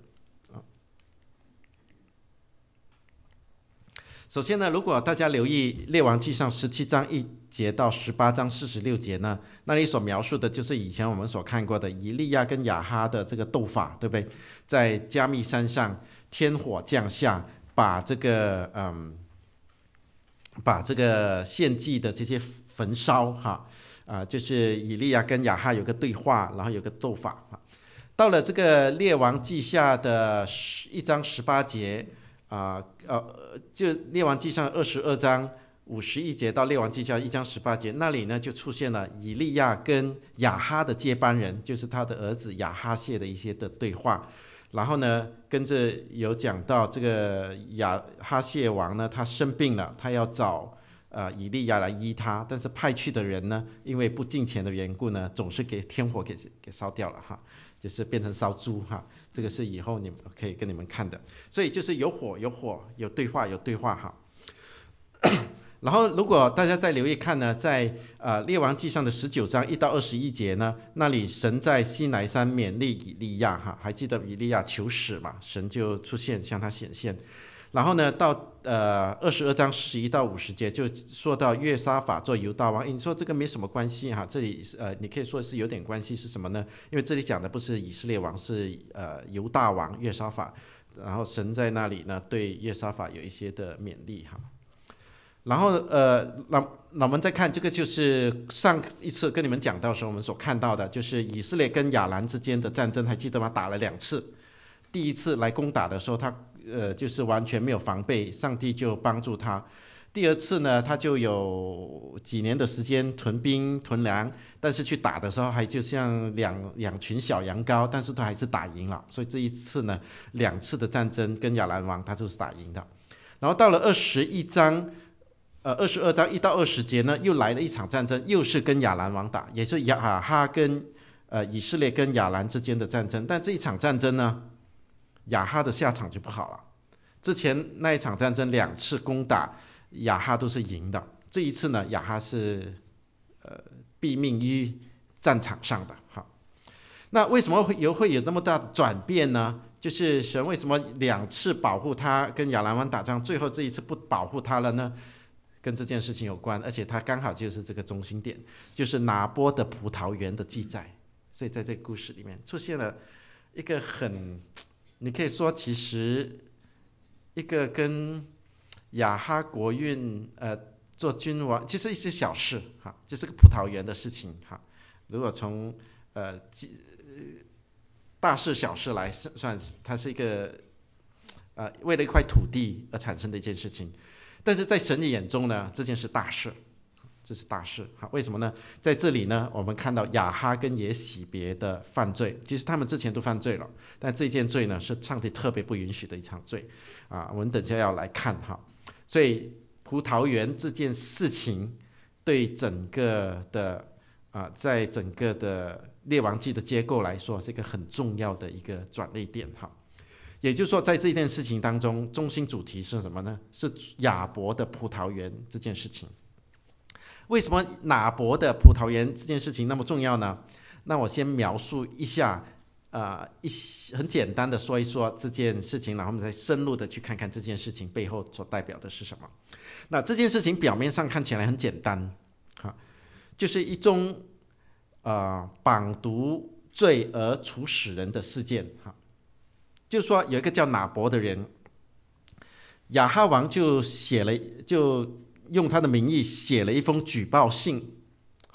首先呢，如果大家留意列王纪上十七章一节到十八章四十六节呢，那里所描述的就是以前我们所看过的以利亚跟亚哈的这个斗法，对不对？在加密山上天火降下，把这个嗯，把这个献祭的这些焚烧哈，啊、呃，就是以利亚跟亚哈有个对话，然后有个斗法哈。到了这个列王记下的一章十八节啊，呃，就列王记上二十二章五十一节到列王记下一章十八节，那里呢就出现了以利亚跟亚哈的接班人，就是他的儿子亚哈谢的一些的对话。然后呢，跟着有讲到这个亚哈谢王呢，他生病了，他要找呃以利亚来医他，但是派去的人呢，因为不敬虔的缘故呢，总是给天火给给烧掉了哈，就是变成烧猪哈。这个是以后你们可以跟你们看的，所以就是有火有火，有对话有对话哈。然后，如果大家再留意看呢，在呃列王记上的十九章一到二十一节呢，那里神在西乃山勉励以利亚哈，还记得以利亚求死嘛，神就出现向他显现。然后呢，到呃二十二章十一到五十节就说到约沙法做犹大王，你说这个没什么关系哈，这里呃你可以说是有点关系，是什么呢？因为这里讲的不是以色列王，是呃犹大王约沙法，然后神在那里呢对约沙法有一些的勉励哈。然后呃，那那我们再看这个，就是上一次跟你们讲到的时候，我们所看到的，就是以色列跟亚兰之间的战争，还记得吗？打了两次。第一次来攻打的时候，他呃就是完全没有防备，上帝就帮助他。第二次呢，他就有几年的时间屯兵屯粮，但是去打的时候还就像两两群小羊羔，但是他还是打赢了。所以这一次呢，两次的战争跟亚兰王他都是打赢的。然后到了二十一章。呃，二十二章一到二十节呢，又来了一场战争，又是跟亚兰王打，也是亚哈跟呃以色列跟亚兰之间的战争。但这一场战争呢，亚哈的下场就不好了。之前那一场战争两次攻打亚哈都是赢的，这一次呢，亚哈是呃毙命于战场上的哈。那为什么会有会有那么大的转变呢？就是神为什么两次保护他跟亚兰王打仗，最后这一次不保护他了呢？跟这件事情有关，而且它刚好就是这个中心点，就是拿波的葡萄园的记载。所以在这个故事里面出现了一个很，你可以说其实一个跟亚哈国运呃做君王，其实一些小事哈，就是个葡萄园的事情哈。如果从呃大事小事来算，它是一个呃为了一块土地而产生的一件事情。但是在神的眼中呢，这件事大事，这是大事。好，为什么呢？在这里呢，我们看到亚哈跟耶洗别的犯罪，其实他们之前都犯罪了，但这件罪呢是上帝特别不允许的一场罪啊。我们等下要来看哈。所以葡萄园这件事情对整个的啊，在整个的列王记的结构来说，是一个很重要的一个转捩点哈。也就是说，在这件事情当中，中心主题是什么呢？是亚伯的葡萄园这件事情。为什么亚伯的葡萄园这件事情那么重要呢？那我先描述一下，呃，一很简单的说一说这件事情，然后我们再深入的去看看这件事情背后所代表的是什么。那这件事情表面上看起来很简单，哈，就是一宗呃绑毒罪而处死人的事件，哈。就是说有一个叫拿伯的人，亚哈王就写了，就用他的名义写了一封举报信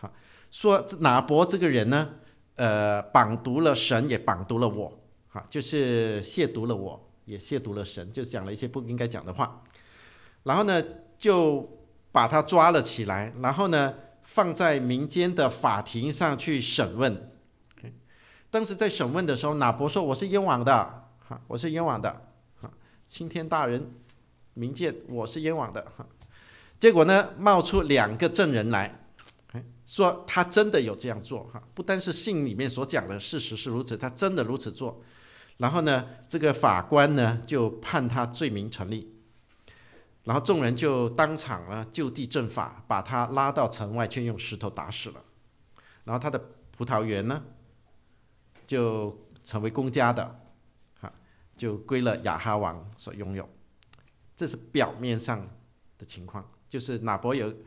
说拿伯这个人呢，呃，绑读了神，也绑读了我，哈，就是亵渎了我，也亵渎了神，就讲了一些不应该讲的话。然后呢，就把他抓了起来，然后呢，放在民间的法庭上去审问。当时在审问的时候，拿伯说：“我是冤枉的，哈，我是冤枉的，哈，青天大人，明鉴，我是冤枉的。”哈，结果呢，冒出两个证人来，说他真的有这样做，哈，不单是信里面所讲的事实是如此，他真的如此做。然后呢，这个法官呢就判他罪名成立，然后众人就当场呢就地正法，把他拉到城外，却用石头打死了。然后他的葡萄园呢，就成为公家的，就归了亚哈王所拥有。这是表面上的情况，就是拿伯有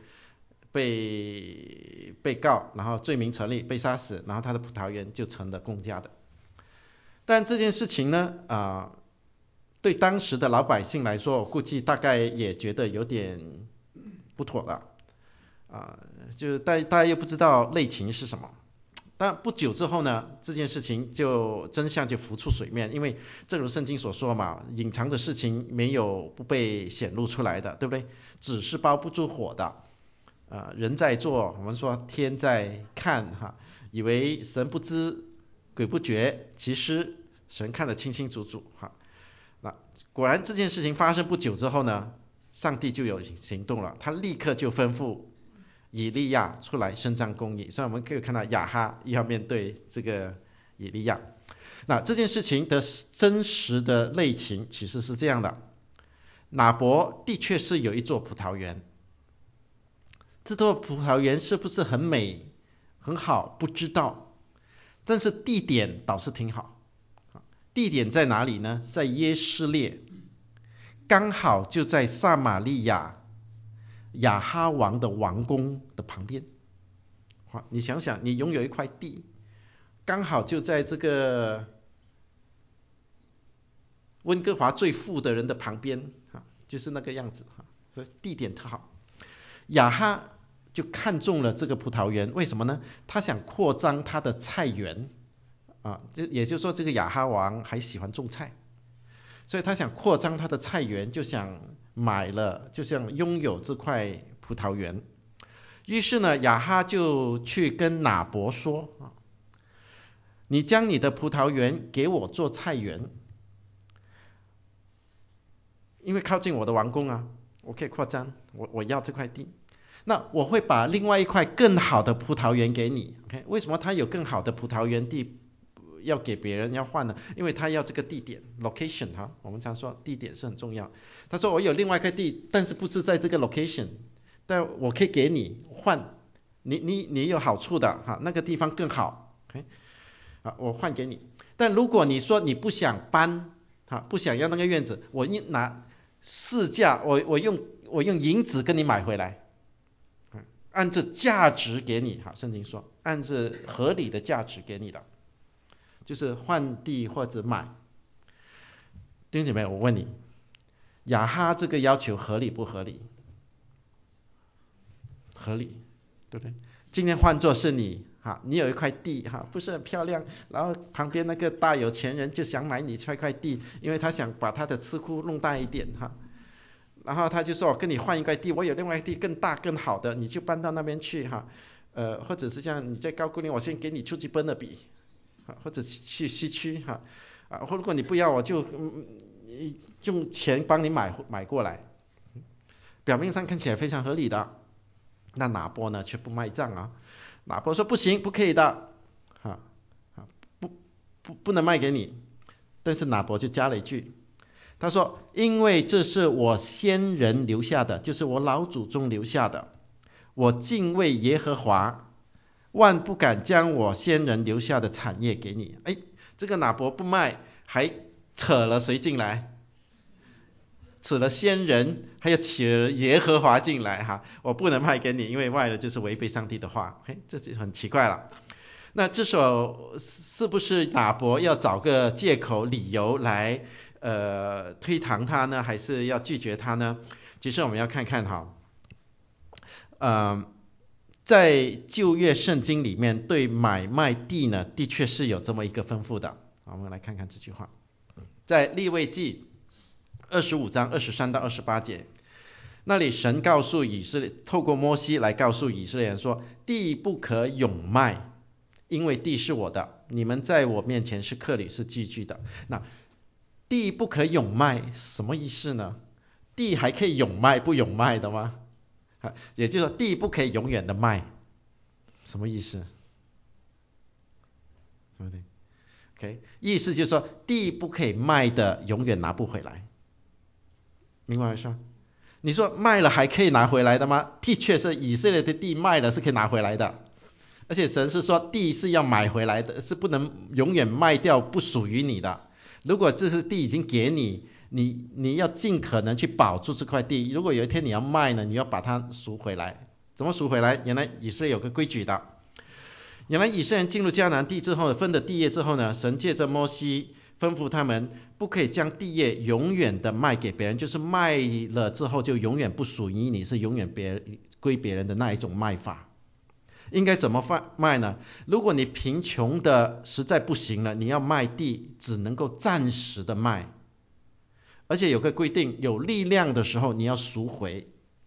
被被告，然后罪名成立，被杀死，然后他的葡萄园就成了公家的。但这件事情呢，啊、呃，对当时的老百姓来说，我估计大概也觉得有点不妥了，啊、呃，就是大大家又不知道内情是什么。但不久之后呢，这件事情就真相就浮出水面，因为正如圣经所说嘛，隐藏的事情没有不被显露出来的，对不对？纸是包不住火的，呃，人在做，我们说天在看，哈，以为神不知鬼不觉，其实神看得清清楚楚，哈。那果然这件事情发生不久之后呢，上帝就有行动了，他立刻就吩咐以利亚出来伸张公义。所以我们可以看到亚哈要面对这个以利亚。那这件事情的真实的内情其实是这样的：拿伯的确是有一座葡萄园，这座葡萄园是不是很美很好不知道，但是地点倒是挺好。地点在哪里呢？在耶斯列，刚好就在撒玛利亚亚哈王的王宫的旁边。你想想，你拥有一块地，刚好就在这个温哥华最富的人的旁边，就是那个样子，所以地点特好。亚哈就看中了这个葡萄园，为什么呢？他想扩张他的菜园，啊，就也就是说，这个亚哈王还喜欢种菜，所以他想扩张他的菜园，就想买了，就想拥有这块葡萄园。于是呢，亚哈就去跟拿伯说：“你将你的葡萄园给我做菜园，因为靠近我的王宫啊，我可以扩张，我我要这块地。那我会把另外一块更好的葡萄园给你。Okay? 为什么他有更好的葡萄园地要给别人要换呢？因为他要这个地点 location 哈，我们常说地点是很重要。他说我有另外一块地，但是不是在这个 location， 但我可以给你换。”你你你有好处的哈，那个地方更好， okay? 啊，我换给你。但如果你说你不想搬，哈，不想要那个院子，我拿市价，我我用我用银子跟你买回来，按照价值给你，哈，圣经说按照合理的价值给你的，就是换地或者买。弟兄姐妹，我问你，亚哈这个要求合理不合理？合理。对不对？今天换作是你，哈，你有一块地，哈，不是很漂亮，然后旁边那个大有钱人就想买你这块地，因为他想把他的车库弄大一点，哈，然后他就说我跟你换一块地，我有另外一块地更大更好的，你就搬到那边去，哈，呃，或者是像你在高句丽，我先给你出去奔了比，或者去西区，哈，啊，或如果你不要，我就、嗯、用钱帮你买买过来，表面上看起来非常合理的。那拿伯呢却不卖账啊，拿伯说不行，不可以的，哈，不不不能卖给你。但是拿伯就加了一句，他说因为这是我先人留下的，就是我老祖宗留下的，我敬畏耶和华，万不敢将我先人留下的产业给你。哎，这个拿伯不卖，还扯了谁进来？扯了先人，还有扯了耶和华进来，哈，我不能卖给你，因为卖了就是违背上帝的话。嘿，这就很奇怪了。那这时候是不是拿伯要找个借口理由来呃推搪他呢，还是要拒绝他呢？其实我们要看看哈，呃， 在旧约圣经里面对买卖地呢，的确是有这么一个吩咐的。好，我们来看看这句话，在利未记二十五章二十三到二十八节，那里神告诉以色列，透过摩西来告诉以色列人说，地不可永卖，因为地是我的，你们在我面前是客旅，是寄居的。那地不可永卖什么意思呢？地还可以永卖不永卖的吗？也就是说地不可以永远的卖，什么意思？对不对 ？OK， 意思就是说地不可以卖的永远拿不回来，明白吗？你说卖了还可以拿回来的吗？的确是以色列的地卖了是可以拿回来的，而且神是说地是要买回来的，是不能永远卖掉不属于你的。如果这是地已经给你，你你要尽可能去保住这块地。如果有一天你要卖呢，你要把它赎回来。怎么赎回来？原来以色列有个规矩的。原来以色列人进入迦南地之后，分的地业之后呢，神借着摩西吩咐他们，不可以将地业永远的卖给别人，就是卖了之后就永远不属于你，是永远别人归别人的那一种卖法。应该怎么卖呢？如果你贫穷的实在不行了，你要卖地，只能够暂时的卖，而且有个规定，有力量的时候你要赎回。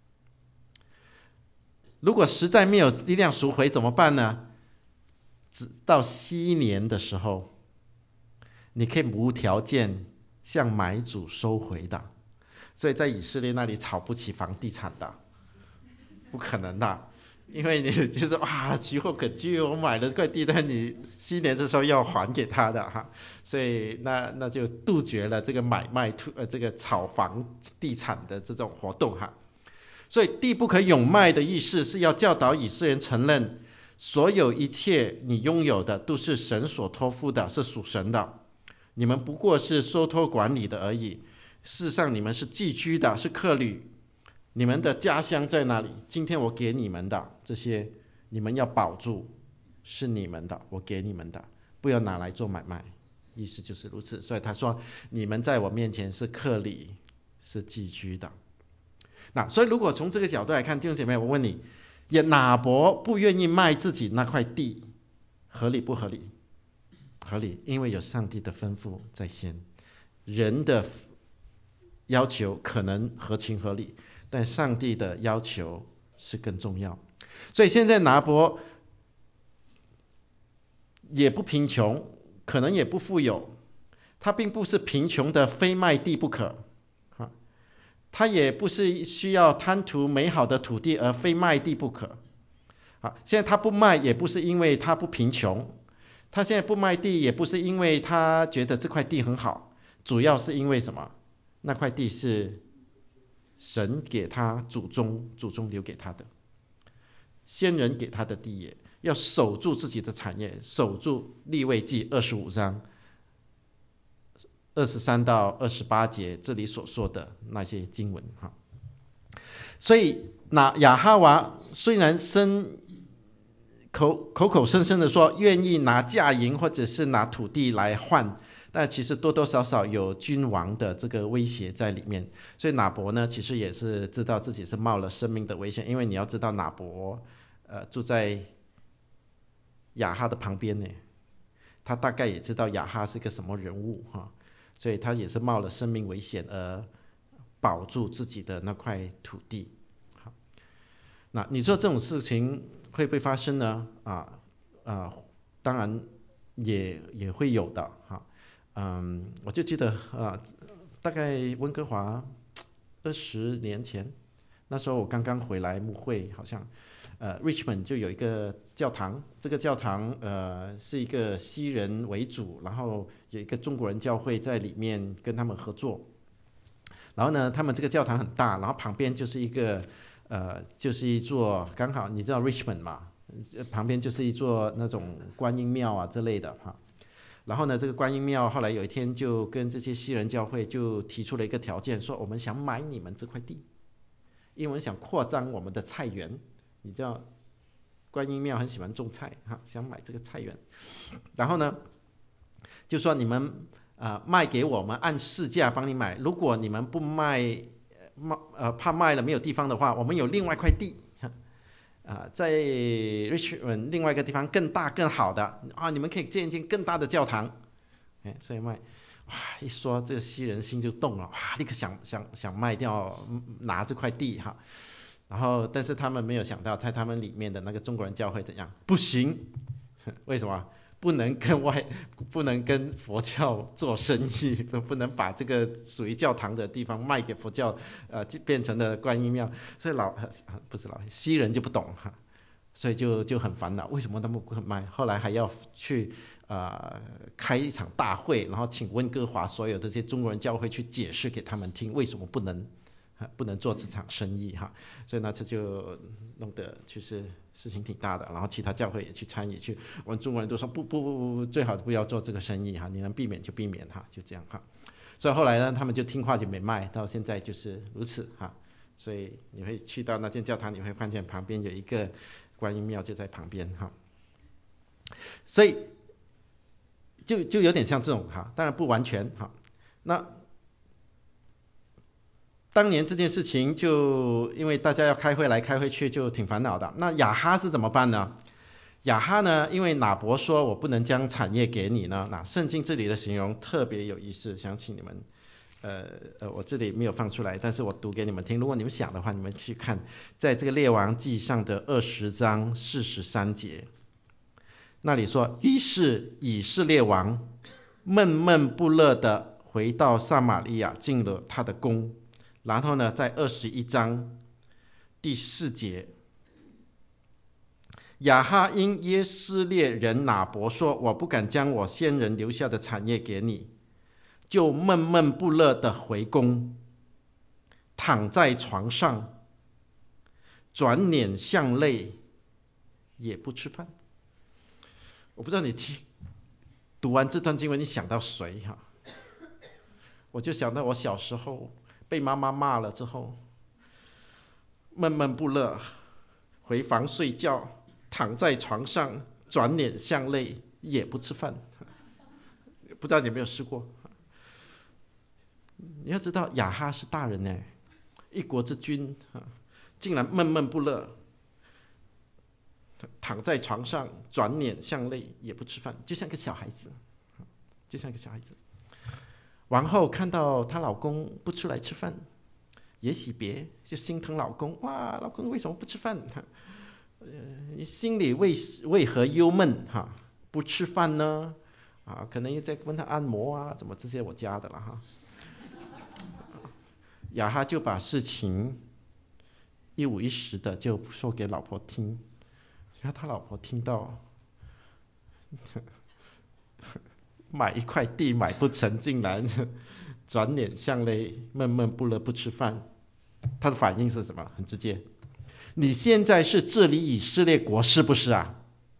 如果实在没有力量赎回怎么办呢？直到昔年的时候，你可以无条件向买主收回的。所以在以色列那里炒不起房地产的，不可能的。因为你就是哇，奇货可居，我买了这块地，但你昔年的时候要还给他的哈，所以那那就杜绝了这个买卖土呃这个炒房地产的这种活动哈。所以地不可永卖的意思是要教导以色列人承认，所有一切你拥有的都是神所托付的，是属神的，你们不过是收托管理的而已。事实上你们是寄居的，是客旅。你们的家乡在哪里？今天我给你们的这些，你们要保住，是你们的，我给你们的，不要拿来做买卖。意思就是如此。所以他说，你们在我面前是客旅，是寄居的。那所以如果从这个角度来看，弟兄姐妹，我问你，亚伯不愿意卖自己那块地，合理不合理？合理，因为有上帝的吩咐在先，人的要求可能合情合理，但上帝的要求是更重要。所以现在拿伯也不贫穷，可能也不富有，他并不是贫穷的非卖地不可，他也不是需要贪图美好的土地而非卖地不可。现在他不卖也不是因为他不贫穷，他现在不卖地也不是因为他觉得这块地很好，主要是因为什么？那块地是神给他祖宗祖宗留给他的，先人给他的地业，要守住自己的产业，守住利未记二十五章二十三到二十八节这里所说的那些经文。所以那亚哈娃虽然生口口口声声的说愿意拿价银或者是拿土地来换，但其实多多少少有君王的这个威胁在里面。所以拿伯呢，其实也是知道自己是冒了生命的危险，因为你要知道拿伯呃住在亚哈的旁边呢，他大概也知道亚哈是个什么人物哈，所以他也是冒了生命危险而保住自己的那块土地。好，那你说这种事情会不会发生呢？啊啊，当然也也会有的哈。嗯，我就记得啊，大概温哥华二十年前，那时候我刚刚回来牧会，好像呃 Richmond 就有一个教堂，这个教堂呃是一个西人为主，然后有一个中国人教会在里面跟他们合作。然后呢，他们这个教堂很大，然后旁边就是一个呃，就是一座刚好你知道 Richmond 嘛，旁边就是一座那种观音庙啊之类的哈。然后呢，这个观音庙后来有一天就跟这些西人教会就提出了一个条件，说我们想买你们这块地，因为我们想扩张我们的菜园。你知道观音庙很喜欢种菜哈，想买这个菜园。然后呢，就说你们呃卖给我们，按市价帮你买。如果你们不卖，呃怕卖了没有地方的话，我们有另外一块地， 啊、在 Richmond 另外一个地方更大更好的啊，你们可以建一间更大的教堂。哎，所以卖，哇，一说这个西人心就动了，哇，立刻想想想卖掉，拿这块地哈。然后，但是他们没有想到，在他们里面的那个中国人教会怎样？不行，为什么？不能跟外，不能跟佛教做生意，不能把这个属于教堂的地方卖给佛教，呃，变成了观音庙。所以老不是老西人就不懂哈，所以就就很烦恼，为什么他们不肯卖？后来还要去呃开一场大会，然后请温哥华所有这些中国人教会去解释给他们听，为什么不能。不能做这场生意哈，所以那次就弄得其实事情挺大的，然后其他教会也去参与，去我们中国人都说不不不不，最好不要做这个生意哈，你能避免就避免哈，就这样哈。所以后来呢，他们就听话就没卖，到现在就是如此哈。所以你会去到那间教堂，你会发现旁边有一个观音庙就在旁边哈，所以就就有点像这种哈，当然不完全哈。那当年这件事情就因为大家要开会来开会去，就挺烦恼的。那亚哈是怎么办呢？亚哈呢，因为拿伯说我不能将产业给你呢，那圣经这里的形容特别有意思，想请你们，呃呃，我这里没有放出来，但是我读给你们听。如果你们想的话，你们去看，在这个列王记上的二十章四十三节，那里说，于是以色列王闷闷不乐的回到撒玛利亚，进了他的宫。然后呢，在二十一章第四节，亚哈因耶斯列人拿伯说：“我不敢将我先人留下的产业给你，就闷闷不乐的回宫，躺在床上，转脸向泪，也不吃饭。”我不知道你听读完这段经文，你想到谁哈？我就想到我小时候被妈妈骂了之后，闷闷不乐，回房睡觉，躺在床上，转脸向泪，也不吃饭。不知道你有没有试过？你要知道，亚哈是大人呢，一国之君，竟然闷闷不乐，躺在床上，转脸向泪，也不吃饭，就像个小孩子，就像个小孩子。王后看到她老公不出来吃饭，也喜别，就心疼老公。哇，老公为什么不吃饭？呃，心里为为何忧闷哈？不吃饭呢？啊，可能又在问他按摩啊，怎么这些我加的了哈。亚哈就把事情一五一十的就说给老婆听，然后他老婆听到，买一块地买不成，竟然转脸向泪，闷闷不乐，不吃饭。他的反应是什么？很直接，你现在是治理以色列国是不是啊？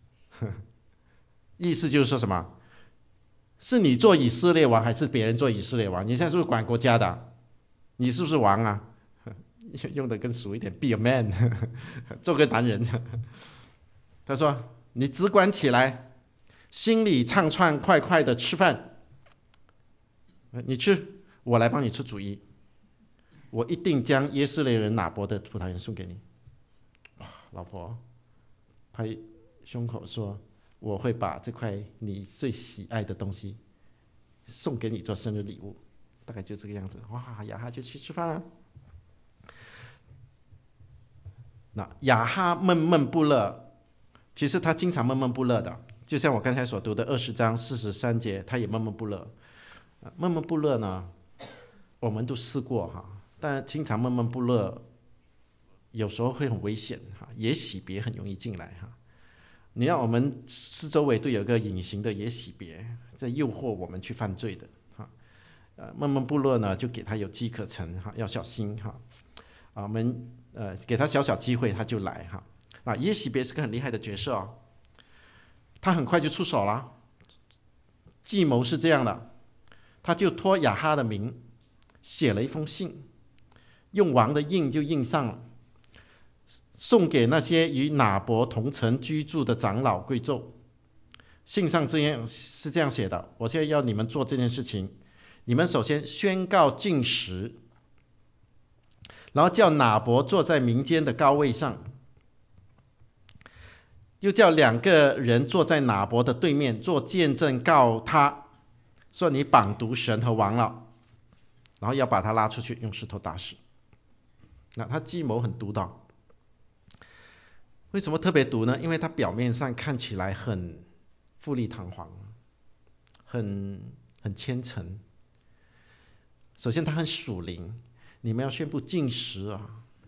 意思就是说什么？是你做以色列王还是别人做以色列王？你现在是不是管国家的啊？你是不是王啊？用的更俗一点 ，be a man， 做个男人。他说：“你只管起来，心里畅畅快快的吃饭，你吃，我来帮你出主意。我一定将耶斯列人拿伯的葡萄园送给你。”哇，老婆拍胸口说：“我会把这块你最喜爱的东西送给你做生日礼物。”大概就这个样子。哇，亚哈就去吃饭了。那亚哈闷闷不乐，其实他经常闷闷不乐的，就像我刚才所读的二十章四十三节，他也闷闷不乐。闷闷不乐呢，我们都试过哈，但经常闷闷不乐，有时候会很危险哈，也喜别很容易进来哈。你让我们四周围都有个隐形的也喜别，在诱惑我们去犯罪的哈。呃，闷闷不乐呢，就给他有机可乘哈，要小心哈。啊，我们呃给他小小机会，他就来哈。啊，耶洗别是个很厉害的角色哦，他很快就出手了。计谋是这样的，他就托亚哈的名写了一封信，用王的印就印上了，送给那些与拿伯同城居住的长老贵胄。信上这样是这样写的：我现在要你们做这件事情，你们首先宣告禁食，然后叫拿伯坐在民间的高位上， 又叫两个人坐在拿伯的对面做见证，告他说你绑毒神和王了，然后要把他拉出去用石头打死。那他计谋很独到。为什么特别毒呢？因为他表面上看起来很富丽堂皇，很很虔诚。首先他很属灵，你们要宣布禁食啊，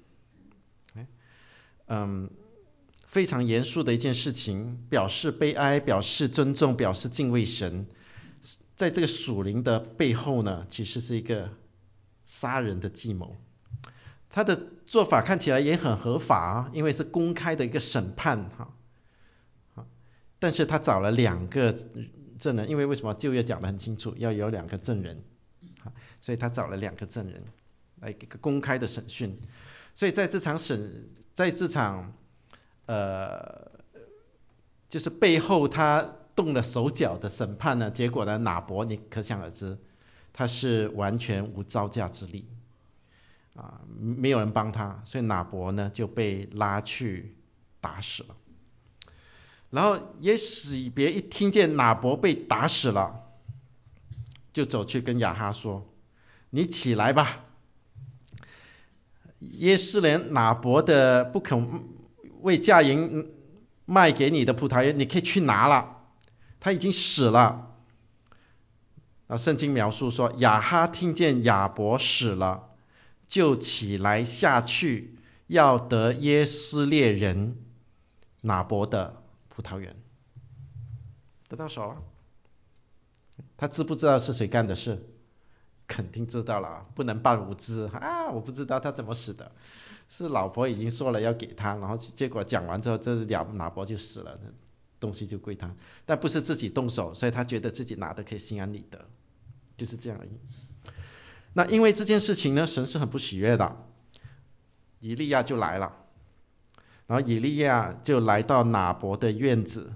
嗯，非常严肃的一件事情，表示悲哀，表示尊重，表示敬畏神。在这个属灵的背后呢，其实是一个杀人的计谋。他的做法看起来也很合法，因为是公开的一个审判哈。但是他找了两个证人，因为为什么旧约讲得很清楚，要有两个证人，所以他找了两个证人来一个公开的审讯。所以在这场审，在这场呃，就是背后他动了手脚的审判呢，结果呢，拿伯你可想而知，他是完全无招架之力啊，没有人帮他，所以拿伯呢就被拉去打死了。然后耶洗别一听见拿伯被打死了，就走去跟亚哈说：“你起来吧，耶斯连拿伯的不肯为价银卖给你的葡萄园，你可以去拿了，他已经死了。”啊，圣经描述说，亚哈听见亚伯死了，就起来下去，要得耶斯列人拿伯的葡萄园，得到手了。他知不知道是谁干的事？肯定知道了，不能扮无知啊！我不知道他怎么死的，是老婆已经说了要给他，然后结果讲完之后，这拿伯就死了，东西就归他，但不是自己动手，所以他觉得自己拿的可以心安理得，就是这样而已。那因为这件事情呢，神是很不喜悦的，以利亚就来了，然后以利亚就来到拿伯的院子。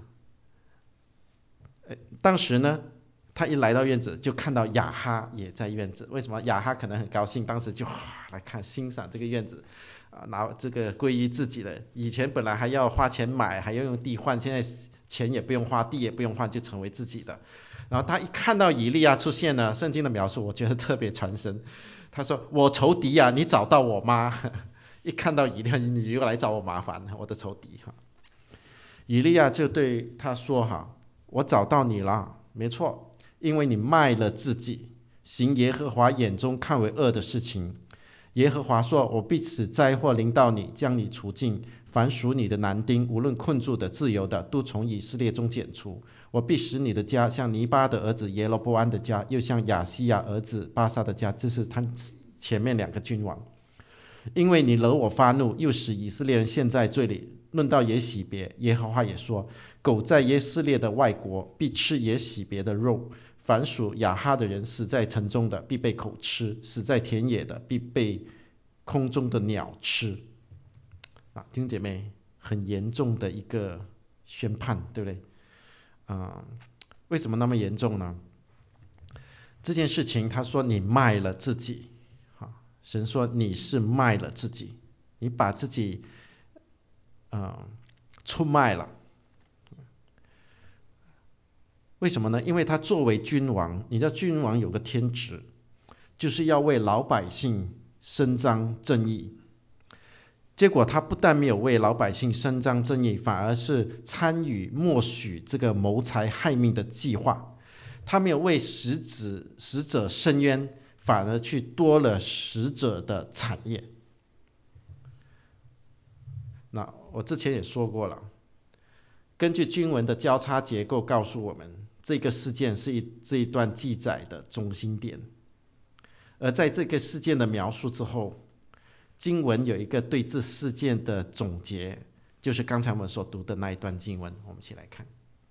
当时呢，他一来到院子，就看到亚哈也在院子。为什么？亚哈可能很高兴，当时就来看欣赏这个院子，啊，拿这个归于自己的。以前本来还要花钱买，还要用地换，现在钱也不用花，地也不用换，就成为自己的。然后他一看到以利亚出现呢，圣经的描述我觉得特别传神。他说：“我仇敌啊，你找到我吗？”一看到以利亚，你又来找我麻烦，我的仇敌哈。以利亚就对他说：“哈，我找到你了。”没错，因为你卖了自己，行耶和华眼中看为恶的事情。耶和华说：“我必使灾祸临到你，将你除尽。凡属你的男丁，无论困住的、自由的，都从以色列中剪除。我必使你的家像尼巴的儿子耶罗波安的家，又像亚西亚儿子巴沙的家。”这是他前面两个君王。因为你惹我发怒，又使以色列人陷在罪里。论到耶洗别，耶和华也说：“狗在耶斯列的外国，必吃耶洗别的肉。凡属亚哈的人，死在城中的，必被口吃；死在田野的，必被空中的鸟吃。”啊，弟兄姐妹，很严重的一个宣判，对不对？啊、嗯，为什么那么严重呢？这件事情，他说你卖了自己，哈，神说你是卖了自己，你把自己，呃，出卖了。为什么呢？因为他作为君王，你知道君王有个天职，就是要为老百姓伸张正义。结果他不但没有为老百姓伸张正义，反而是参与默许这个谋财害命的计划。他没有为死者死者伸冤，反而去夺了死者的产业。那我之前也说过了，根据经文的交叉结构告诉我们，这个事件是一这一段记载的中心点。而在这个事件的描述之后，经文有一个对这事件的总结，就是刚才我们所读的那一段经文。我们一起来看。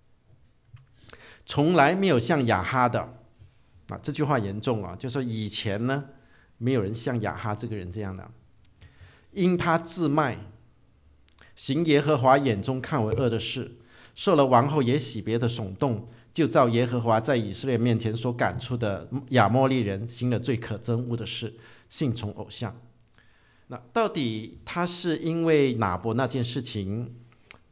从来没有像亚哈的，啊，这句话严重啊，就是说以前呢，没有人像亚哈这个人这样的，因他自卖，行耶和华眼中看为恶的事，受了王后耶洗别的耸动，就照耶和华在以色列面前所赶出的亚摩利人，行了最可憎恶的事，信从偶像。那到底他是因为拿伯那件事情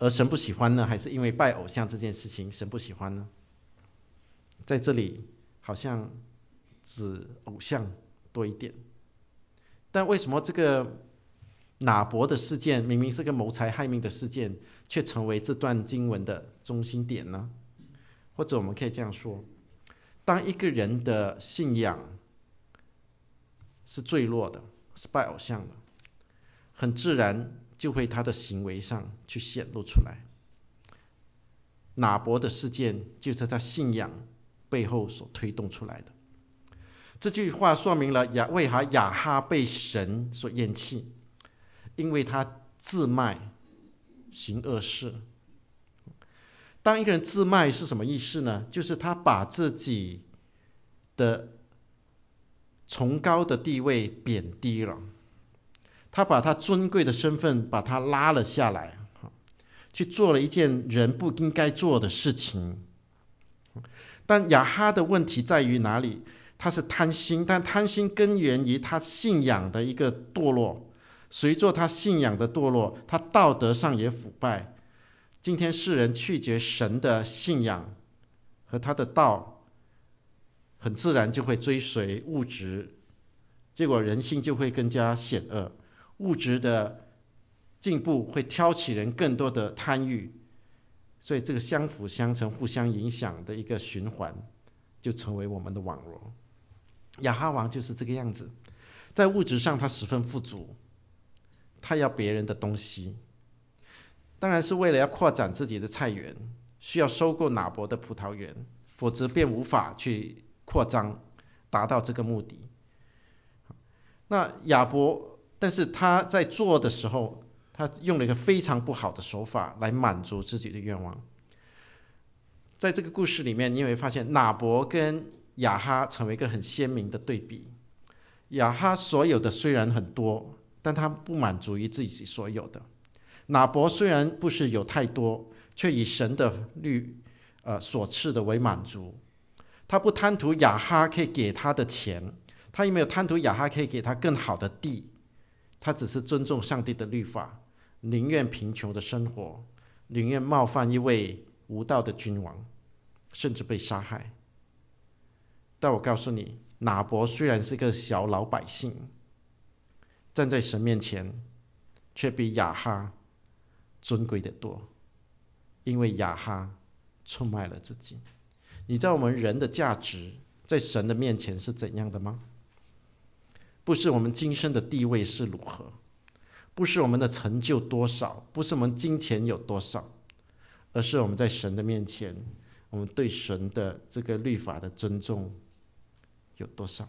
而神不喜欢呢？还是因为拜偶像这件事情神不喜欢呢？在这里好像指偶像多一点，但为什么这个拿伯的事件明明是个谋财害命的事件，却成为这段经文的中心点呢？或者我们可以这样说，当一个人的信仰是坠落的，是拜偶像的，很自然就会他的行为上去显露出来。拿伯的事件就是他信仰背后所推动出来的。这句话说明了亚为何亚哈被神所厌弃，因为他自卖行恶事。当一个人自卖是什么意思呢？就是他把自己的崇高的地位贬低了，他把他尊贵的身份把他拉了下来，去做了一件人不应该做的事情。但亚哈的问题在于哪里？他是贪心，但贪心根源于他信仰的一个堕落。随着他信仰的堕落，他道德上也腐败。今天世人拒绝神的信仰和他的道，很自然就会追随物质，结果人性就会更加险恶。物质的进步会挑起人更多的贪欲，所以这个相辅相成、互相影响的一个循环，就成为我们的网罗。亚哈王就是这个样子，在物质上他十分富足，他要别人的东西，当然是为了要扩展自己的菜园，需要收购拿伯的葡萄园，否则便无法去扩张，达到这个目的。那亚伯，但是他在做的时候，他用了一个非常不好的手法来满足自己的愿望。在这个故事里面，你会发现拿伯跟亚哈成为一个很鲜明的对比。亚哈所有的虽然很多，但他不满足于自己所有的。拿伯虽然不是有太多，却以神的律呃所赐的为满足。他不贪图亚哈可以给他的钱，他也没有贪图亚哈可以给他更好的地，他只是尊重上帝的律法，宁愿贫穷的生活，宁愿冒犯一位无道的君王，甚至被杀害。但我告诉你，拿伯虽然是个小老百姓，站在神面前却比亚哈尊贵得多，因为亚哈出卖了自己。你知道我们人的价值在神的面前是怎样的吗？不是我们今生的地位是如何，不是我们的成就多少，不是我们金钱有多少，而是我们在神的面前，我们对神的这个律法的尊重有多少。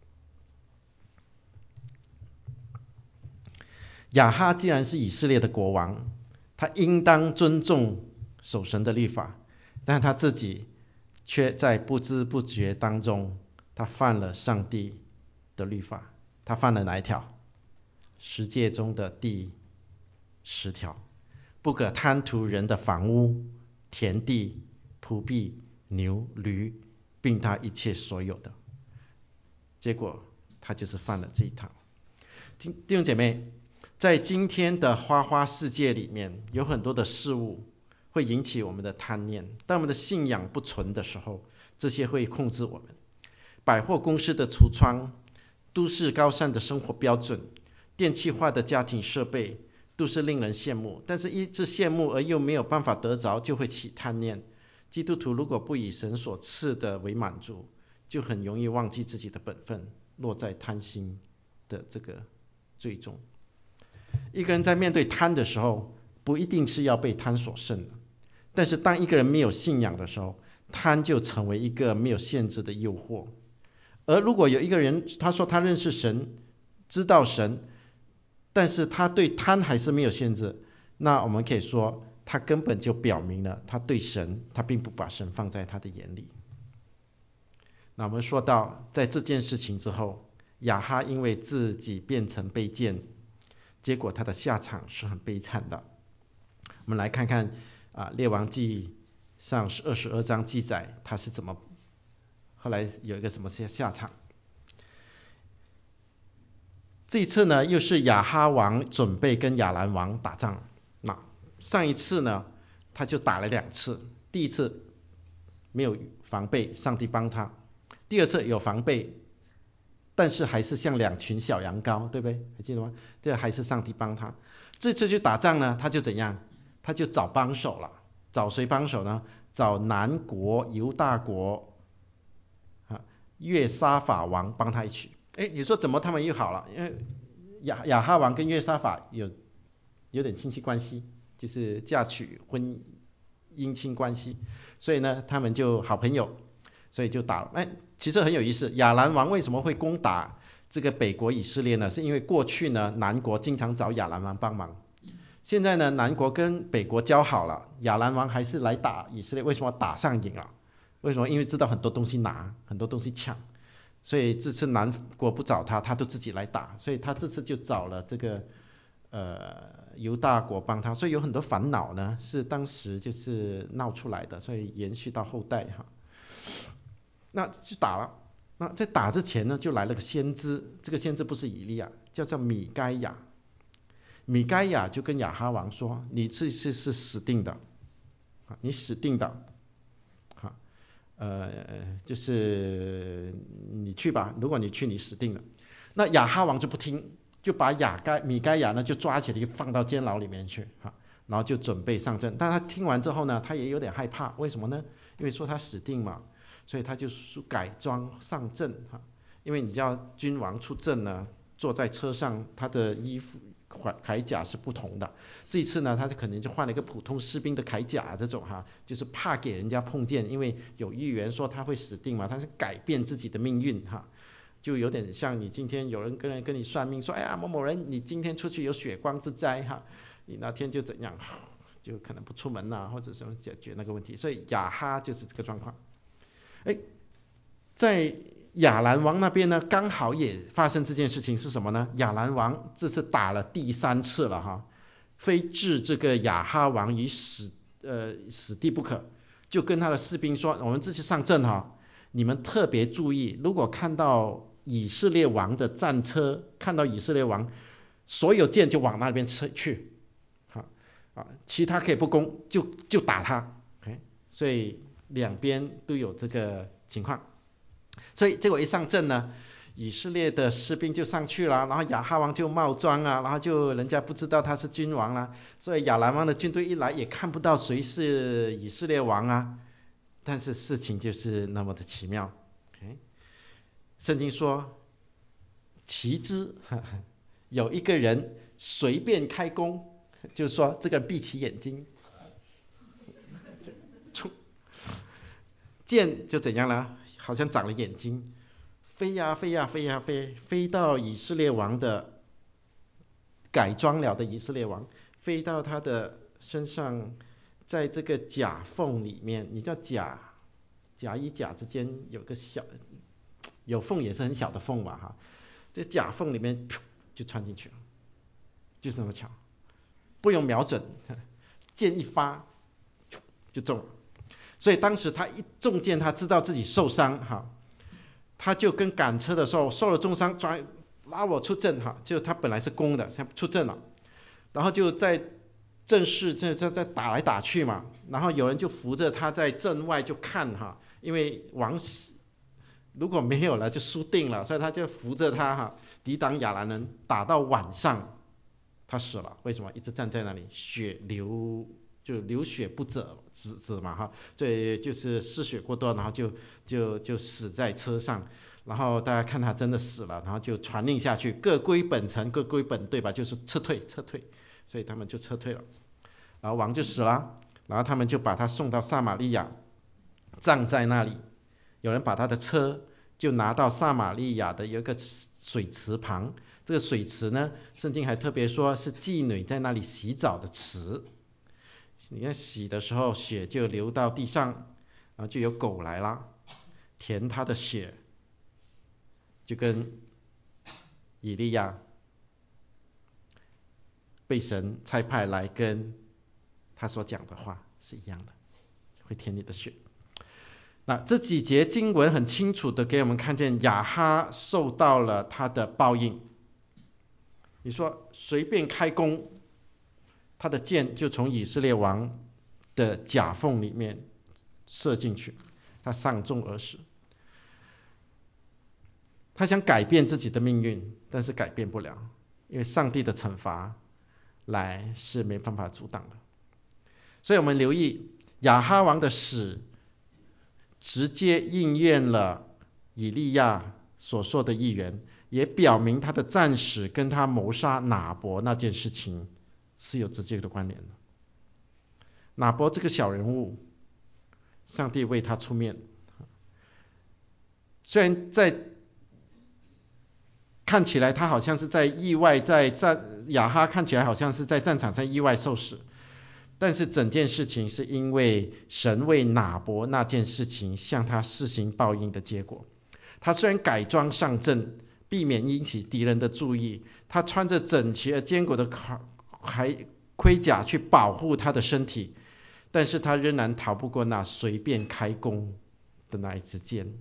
亚哈既然是以色列的国王，他应当尊重守神的律法，但他自己却在不知不觉当中，他犯了上帝的律法。他犯了哪一条？十诫中的第十条，不可贪图人的房屋、田地、仆婢、牛、驴，并他一切所有的。结果他就是犯了这一条。弟兄姐妹，在今天的花花世界里面，有很多的事物会引起我们的贪念。当我们的信仰不纯的时候，这些会控制我们。百货公司的橱窗，都市高尚的生活标准，电气化的家庭设备，都是令人羡慕。但是一直羡慕而又没有办法得着，就会起贪念。基督徒如果不以神所赐的为满足，就很容易忘记自己的本分，落在贪心的这个罪中。一个人在面对贪的时候，不一定是要被贪所胜，但是当一个人没有信仰的时候，贪就成为一个没有限制的诱惑。而如果有一个人他说他认识神，知道神，但是他对贪还是没有限制，那我们可以说他根本就表明了他对神，他并不把神放在他的眼里。那我们说到在这件事情之后，亚哈因为自己变成卑贱，结果他的下场是很悲惨的。我们来看看啊，列王记上二十二章记载他是怎么后来有一个什么下场。这一次呢，又是亚哈王准备跟亚兰王打仗。那上一次呢，他就打了两次，第一次没有防备，上帝帮他；第二次有防备，但是还是像两群小羊羔，对不对？还记得吗？这还是上帝帮他。这次去打仗呢，他就怎样？他就找帮手了。找谁帮手呢？找南国犹大国啊约沙法王帮他一起。哎，你说怎么他们又好了？因为亚亚哈王跟约沙法有有点亲戚关系，就是嫁娶婚姻亲关系，所以呢，他们就好朋友，所以就打了。哎，其实很有意思，亚兰王为什么会攻打这个北国以色列呢？是因为过去呢，南国经常找亚兰王帮忙。现在呢，南国跟北国交好了，亚兰王还是来打以色列，为什么打上瘾了？为什么？因为知道很多东西拿，很多东西抢，所以这次南国不找他，他都自己来打，所以他这次就找了这个呃犹大国帮他，所以有很多烦恼呢，是当时就是闹出来的，所以延续到后代哈。那就打了，那在打之前呢，就来了个先知，这个先知不是以利亚，叫做米该亚。米该亚就跟亚哈王说：“你这次是死定的，你死定的，哈，呃，就是你去吧，如果你去，你死定了。”那亚哈王就不听，就把亚该米该亚呢就抓起来，就放到监牢里面去，哈，然后就准备上阵。但他听完之后呢，他也有点害怕，为什么呢？因为说他死定嘛，所以他就改装上阵，哈，因为你知道君王出阵呢，坐在车上，他的衣服。铠甲是不同的，这一次呢，他可能就换了一个普通士兵的铠甲，这种哈，就是怕给人家碰见，因为有预言说他会死定嘛，他是改变自己的命运哈，就有点像你今天有人跟人跟你算命说，哎呀某某人你今天出去有血光之灾哈，你那天就怎样，就可能不出门呐，或者什么解决那个问题，所以亚哈就是这个状况，哎，在。亚兰王那边呢，刚好也发生这件事情，是什么呢？亚兰王这次打了第三次了哈，非置这个亚哈王于死呃死地不可，就跟他的士兵说：“我们这次上阵哈，你们特别注意，如果看到以色列王的战车，看到以色列王，所有箭就往那边去，好啊，其他可以不攻，就就打他。OK， 所以两边都有这个情况。”所以结果一上阵呢，以色列的士兵就上去了，然后亚哈王就冒装啊，然后就人家不知道他是君王啦，所以亚兰王的军队一来也看不到谁是以色列王啊。但是事情就是那么的奇妙。Okay? 圣经说，其之有一个人随便开弓，就是说这个人闭起眼睛，箭就怎样了？好像长了眼睛，飞呀飞呀飞呀飞，飞到以色列王的改装了的以色列王，飞到他的身上，在这个甲缝里面，你知道甲甲与甲之间有个小有缝，也是很小的缝嘛哈，这甲缝里面就穿进去了，就是那么巧，不用瞄准，箭一发就中了。所以当时他一中箭，他知道自己受伤哈，他就跟赶车的时候受了重伤，抓拉我出阵哈，就他本来是攻的，现在出阵了，然后就在阵势在在在打来打去嘛，然后有人就扶着他在阵外就看哈，因为王如果没有了就输定了，所以他就扶着他哈，抵挡亚兰人，打到晚上他死了。为什么？一直站在那里，血流。就流血不止止止嘛哈，这就是失血过多，然后就就就死在车上，然后大家看他真的死了，然后就传令下去，各归本城，各归本队吧，就是撤退撤退，所以他们就撤退了，然后王就死了，然后他们就把他送到撒玛利亚，葬在那里。有人把他的车就拿到撒玛利亚的有一个水池旁，这个水池呢，圣经还特别说是妓女在那里洗澡的池。你看洗的时候血就流到地上，然后就有狗来了，舔他的血，就跟以利亚被神差派来跟他所讲的话是一样的，会舔你的血。那这几节经文很清楚的给我们看见亚哈受到了他的报应。你说随便开弓， 他的箭就从以色列王的甲缝里面射进去，他伤重而死。他想改变自己的命运，但是改变不了，因为上帝的惩罚来是没办法阻挡的。所以我们留意亚哈王的死直接应验了以利亚所说的预言，也表明他的战死跟他谋杀拿伯那件事情是有直接的关联的。拿伯这个小人物，上帝为他出面，虽然在看起来他好像是在意外，在战亚哈看起来好像是在战场上意外受死，但是整件事情是因为神为拿伯那件事情向他施行报应的结果。他虽然改装上阵，避免引起敌人的注意，他穿着整齐而坚固的盔甲去保护他的身体，但是他仍然逃不过那随便开弓的那一支箭。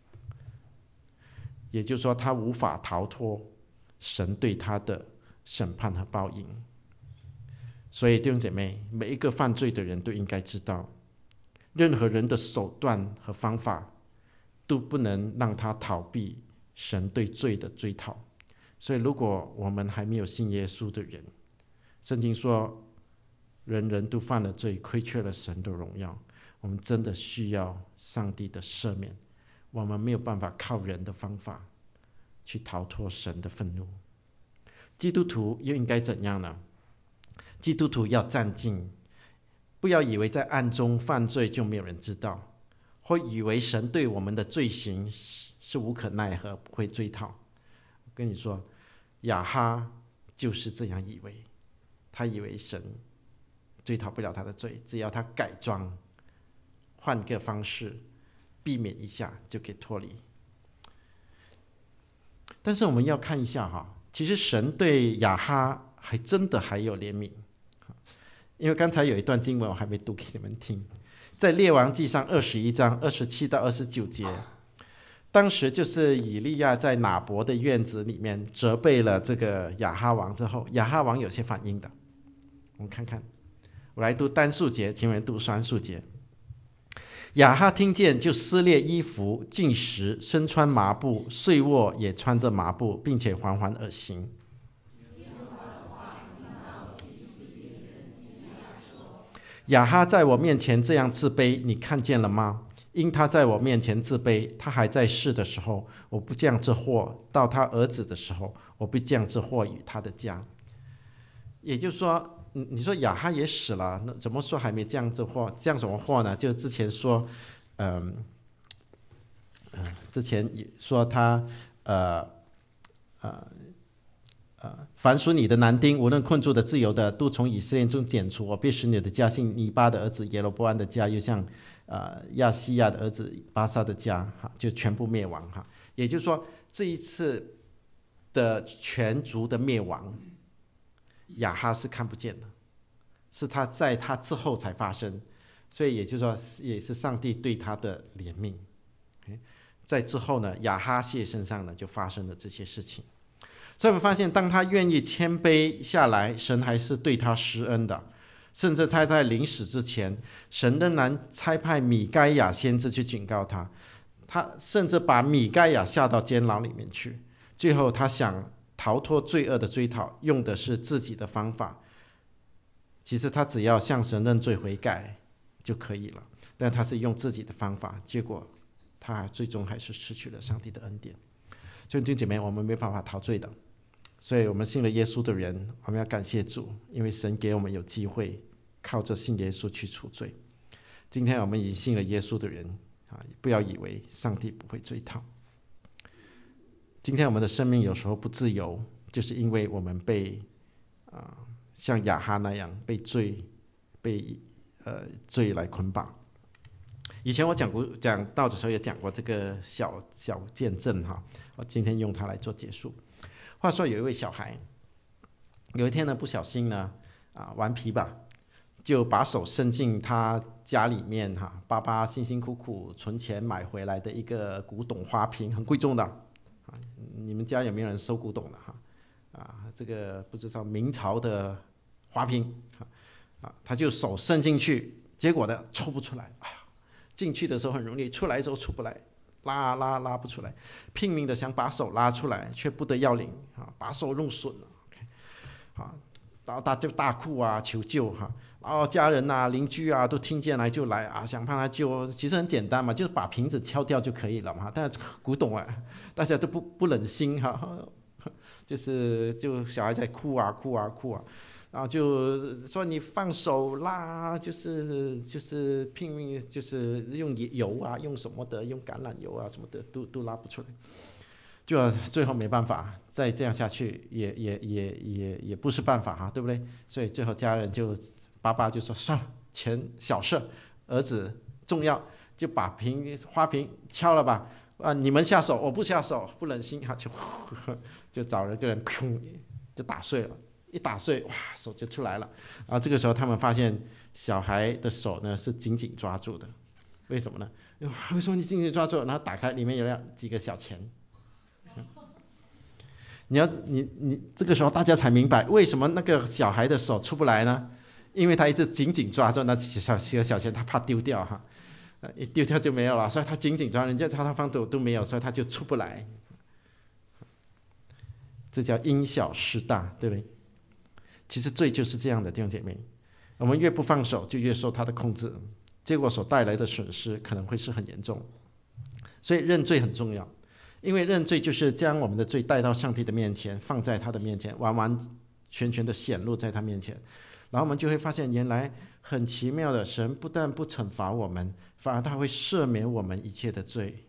也就是说，他无法逃脱神对他的审判和报应。所以弟兄姐妹，每一个犯罪的人都应该知道，任何人的手段和方法都不能让他逃避神对罪的追讨。所以如果我们还没有信耶稣的人，圣经说人人都犯了罪，亏缺了神的荣耀，我们真的需要上帝的赦免。我们没有办法靠人的方法去逃脱神的愤怒。基督徒又应该怎样呢？基督徒要站静，不要以为在暗中犯罪就没有人知道，或以为神对我们的罪行是无可奈何，不会追讨。我跟你说，亚哈就是这样以为，他以为神追讨不了他的罪，只要他改装，换个方式，避免一下就可以脱离。但是我们要看一下哈，其实神对亚哈还真的还有怜悯。因为刚才有一段经文我还没读给你们听，在列王记上二十一章二十七到二十九节，当时就是以利亚在拿伯的院子里面责备了这个亚哈王之后，亚哈王有些反应的。我们看看，我来读单数节，请人读双数节。亚哈听见就撕裂衣服，进食，身穿麻布，睡卧也穿着麻布，并且缓缓而行。亚哈在我面前这样自卑，你看见了吗？因他在我面前自卑，他还在世的时候，我不降这祸；到他儿子的时候，我不降这祸与他的家。也就是说，你说亚哈也死了，那怎么说还没降这祸？降什么祸呢？就是之前说，嗯、呃，之前说他呃呃。呃，凡属你的男丁，无论困住的、自由的，都从以色列中剪除。我必使你的家姓尼巴的儿子耶罗波安的家，又像呃亚西亚的儿子巴萨的家，哈，就全部灭亡哈。也就是说，这一次的全族的灭亡，亚哈是看不见的，是他在他之后才发生。所以也就是说，也是上帝对他的怜悯。在之后呢，亚哈谢身上呢就发生了这些事情。所以我们发现，当他愿意谦卑下来，神还是对他施恩的。甚至他在临死之前，神仍然差派米该亚先知去警告他，他甚至把米该亚下到监牢里面去。最后他想逃脱罪恶的追讨，用的是自己的方法。其实他只要向神认罪悔改就可以了，但他是用自己的方法，结果他最终还是失去了上帝的恩典。所以弟兄姐妹，我们没办法逃罪的。所以我们信了耶稣的人，我们要感谢主，因为神给我们有机会靠着信耶稣去除罪。今天我们已经信了耶稣的人啊，不要以为上帝不会追讨。今天我们的生命有时候不自由，就是因为我们被啊像亚哈那样被罪被呃罪来捆绑。以前我讲过讲到的时候也讲过这个小小见证哈，我今天用它来做结束。话说有一位小孩，有一天呢不小心呢啊顽皮吧，就把手伸进他家里面哈，爸爸辛辛苦苦存钱买回来的一个古董花瓶，很贵重的啊，你们家有没有人收古董的哈？啊，这个不知道明朝的滑瓶啊，他就手伸进去，结果呢抽不出来，哎呀，进去的时候很容易，出来的时候出不来，拉啊拉拉不出来，拼命的想把手拉出来，却不得要领啊，把手弄损了。好，然后他就大哭啊，求救哈，然后家人啊、邻居啊都听见来就来啊，想帮他救。其实很简单嘛，就是把瓶子敲掉就可以了嘛。但古董啊，大家都不不忍心哈，就是就小孩在哭啊哭啊哭啊，然后就说你放手啦，就是就是拼命就是用油啊，用什么的，用橄榄油啊什么的，都都拉不出来。就最后没办法，再这样下去也也也也也不是办法哈，对不对？所以最后家人就爸爸就说算了，钱小事，儿子重要，就把瓶花瓶敲了吧。啊，你们下手，我不下手，不忍心哈，就就找了个人，砰，就打碎了，一打碎，哇，手就出来了。然后这个时候他们发现小孩的手呢是紧紧抓住的，为什么呢？为什么你紧紧抓住？然后打开，里面有两几个小钱。你要你你这个时候大家才明白为什么那个小孩的手出不来呢？因为他一直紧紧抓住那小小小钱，他怕丢掉哈，一丢掉就没有了，所以他紧紧抓，人家超他方都都没有，所以他就出不来。这叫因小失大，对不对？其实罪就是这样的，弟兄姐妹，我们越不放手，就越受他的控制，结果所带来的损失可能会是很严重。所以认罪很重要。因为认罪就是将我们的罪带到上帝的面前，放在他的面前，完完全全的显露在他面前，然后我们就会发现，原来很奇妙的，神不但不惩罚我们，反而他会赦免我们一切的罪。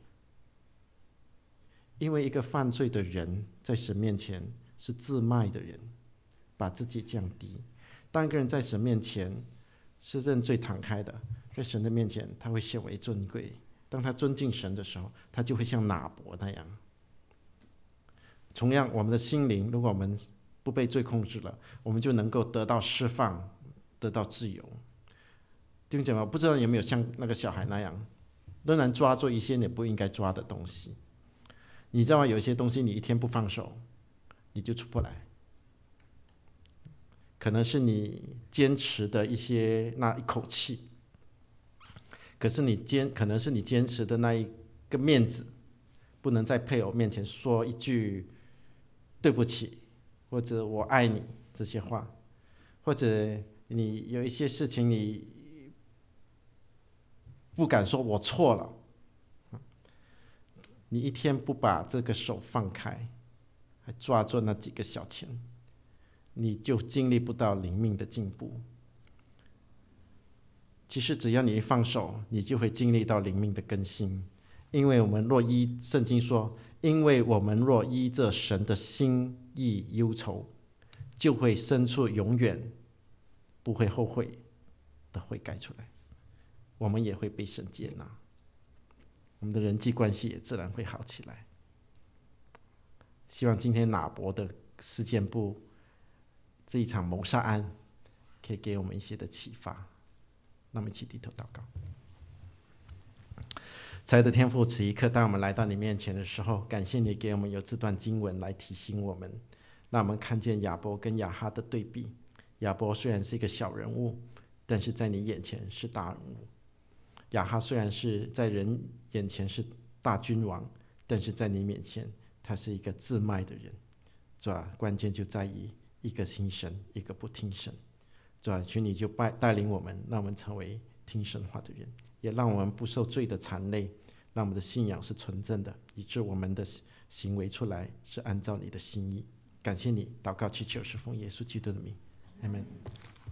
因为一个犯罪的人在神面前是自卖的人，把自己降低。当一个人在神面前是认罪敞开的，在神的面前他会显为尊贵。当他尊敬神的时候，他就会像拿伯那样。同样，我们的心灵，如果我们不被罪控制了，我们就能够得到释放，得到自由。弟兄姐妹，我不知道有没有像那个小孩那样，仍然抓住一些你不应该抓的东西。你知道吗？有一些东西你一天不放手，你就出不来。可能是你坚持的一些那一口气，可是你坚可能是你坚持的那一个面子，不能在配偶面前说一句对不起，或者我爱你这些话，或者你有一些事情你不敢说我错了，你一天不把这个手放开，还抓住那几个小钱，你就经历不到灵命的进步。其实只要你一放手，你就会经历到灵命的更新。因为我们若依圣经说，因为我们若依着神的心意忧愁，就会生出永远不会后悔的悔改出来，我们也会被神接纳，我们的人际关系也自然会好起来。希望今天拿伯的事件簿这一场谋杀案可以给我们一些的启发。那么一起低头祷告。慈爱的天父，此一刻当我们来到你面前的时候，感谢你给我们有这段经文来提醒我们，让我们看见亚伯跟亚哈的对比。亚伯虽然是一个小人物，但是在你眼前是大人物。亚哈虽然是在人眼前是大君王，但是在你面前他是一个自卖的人。主啊，关键就在于一个听神，一个不听神。主啊，求你就带领我们，让我们成为听神话的人，也让我们不受罪的缠累，让我们的信仰是纯正的，以致我们的行为出来是按照你的心意。感谢你，祷告祈求是奉耶稣基督的名，阿们。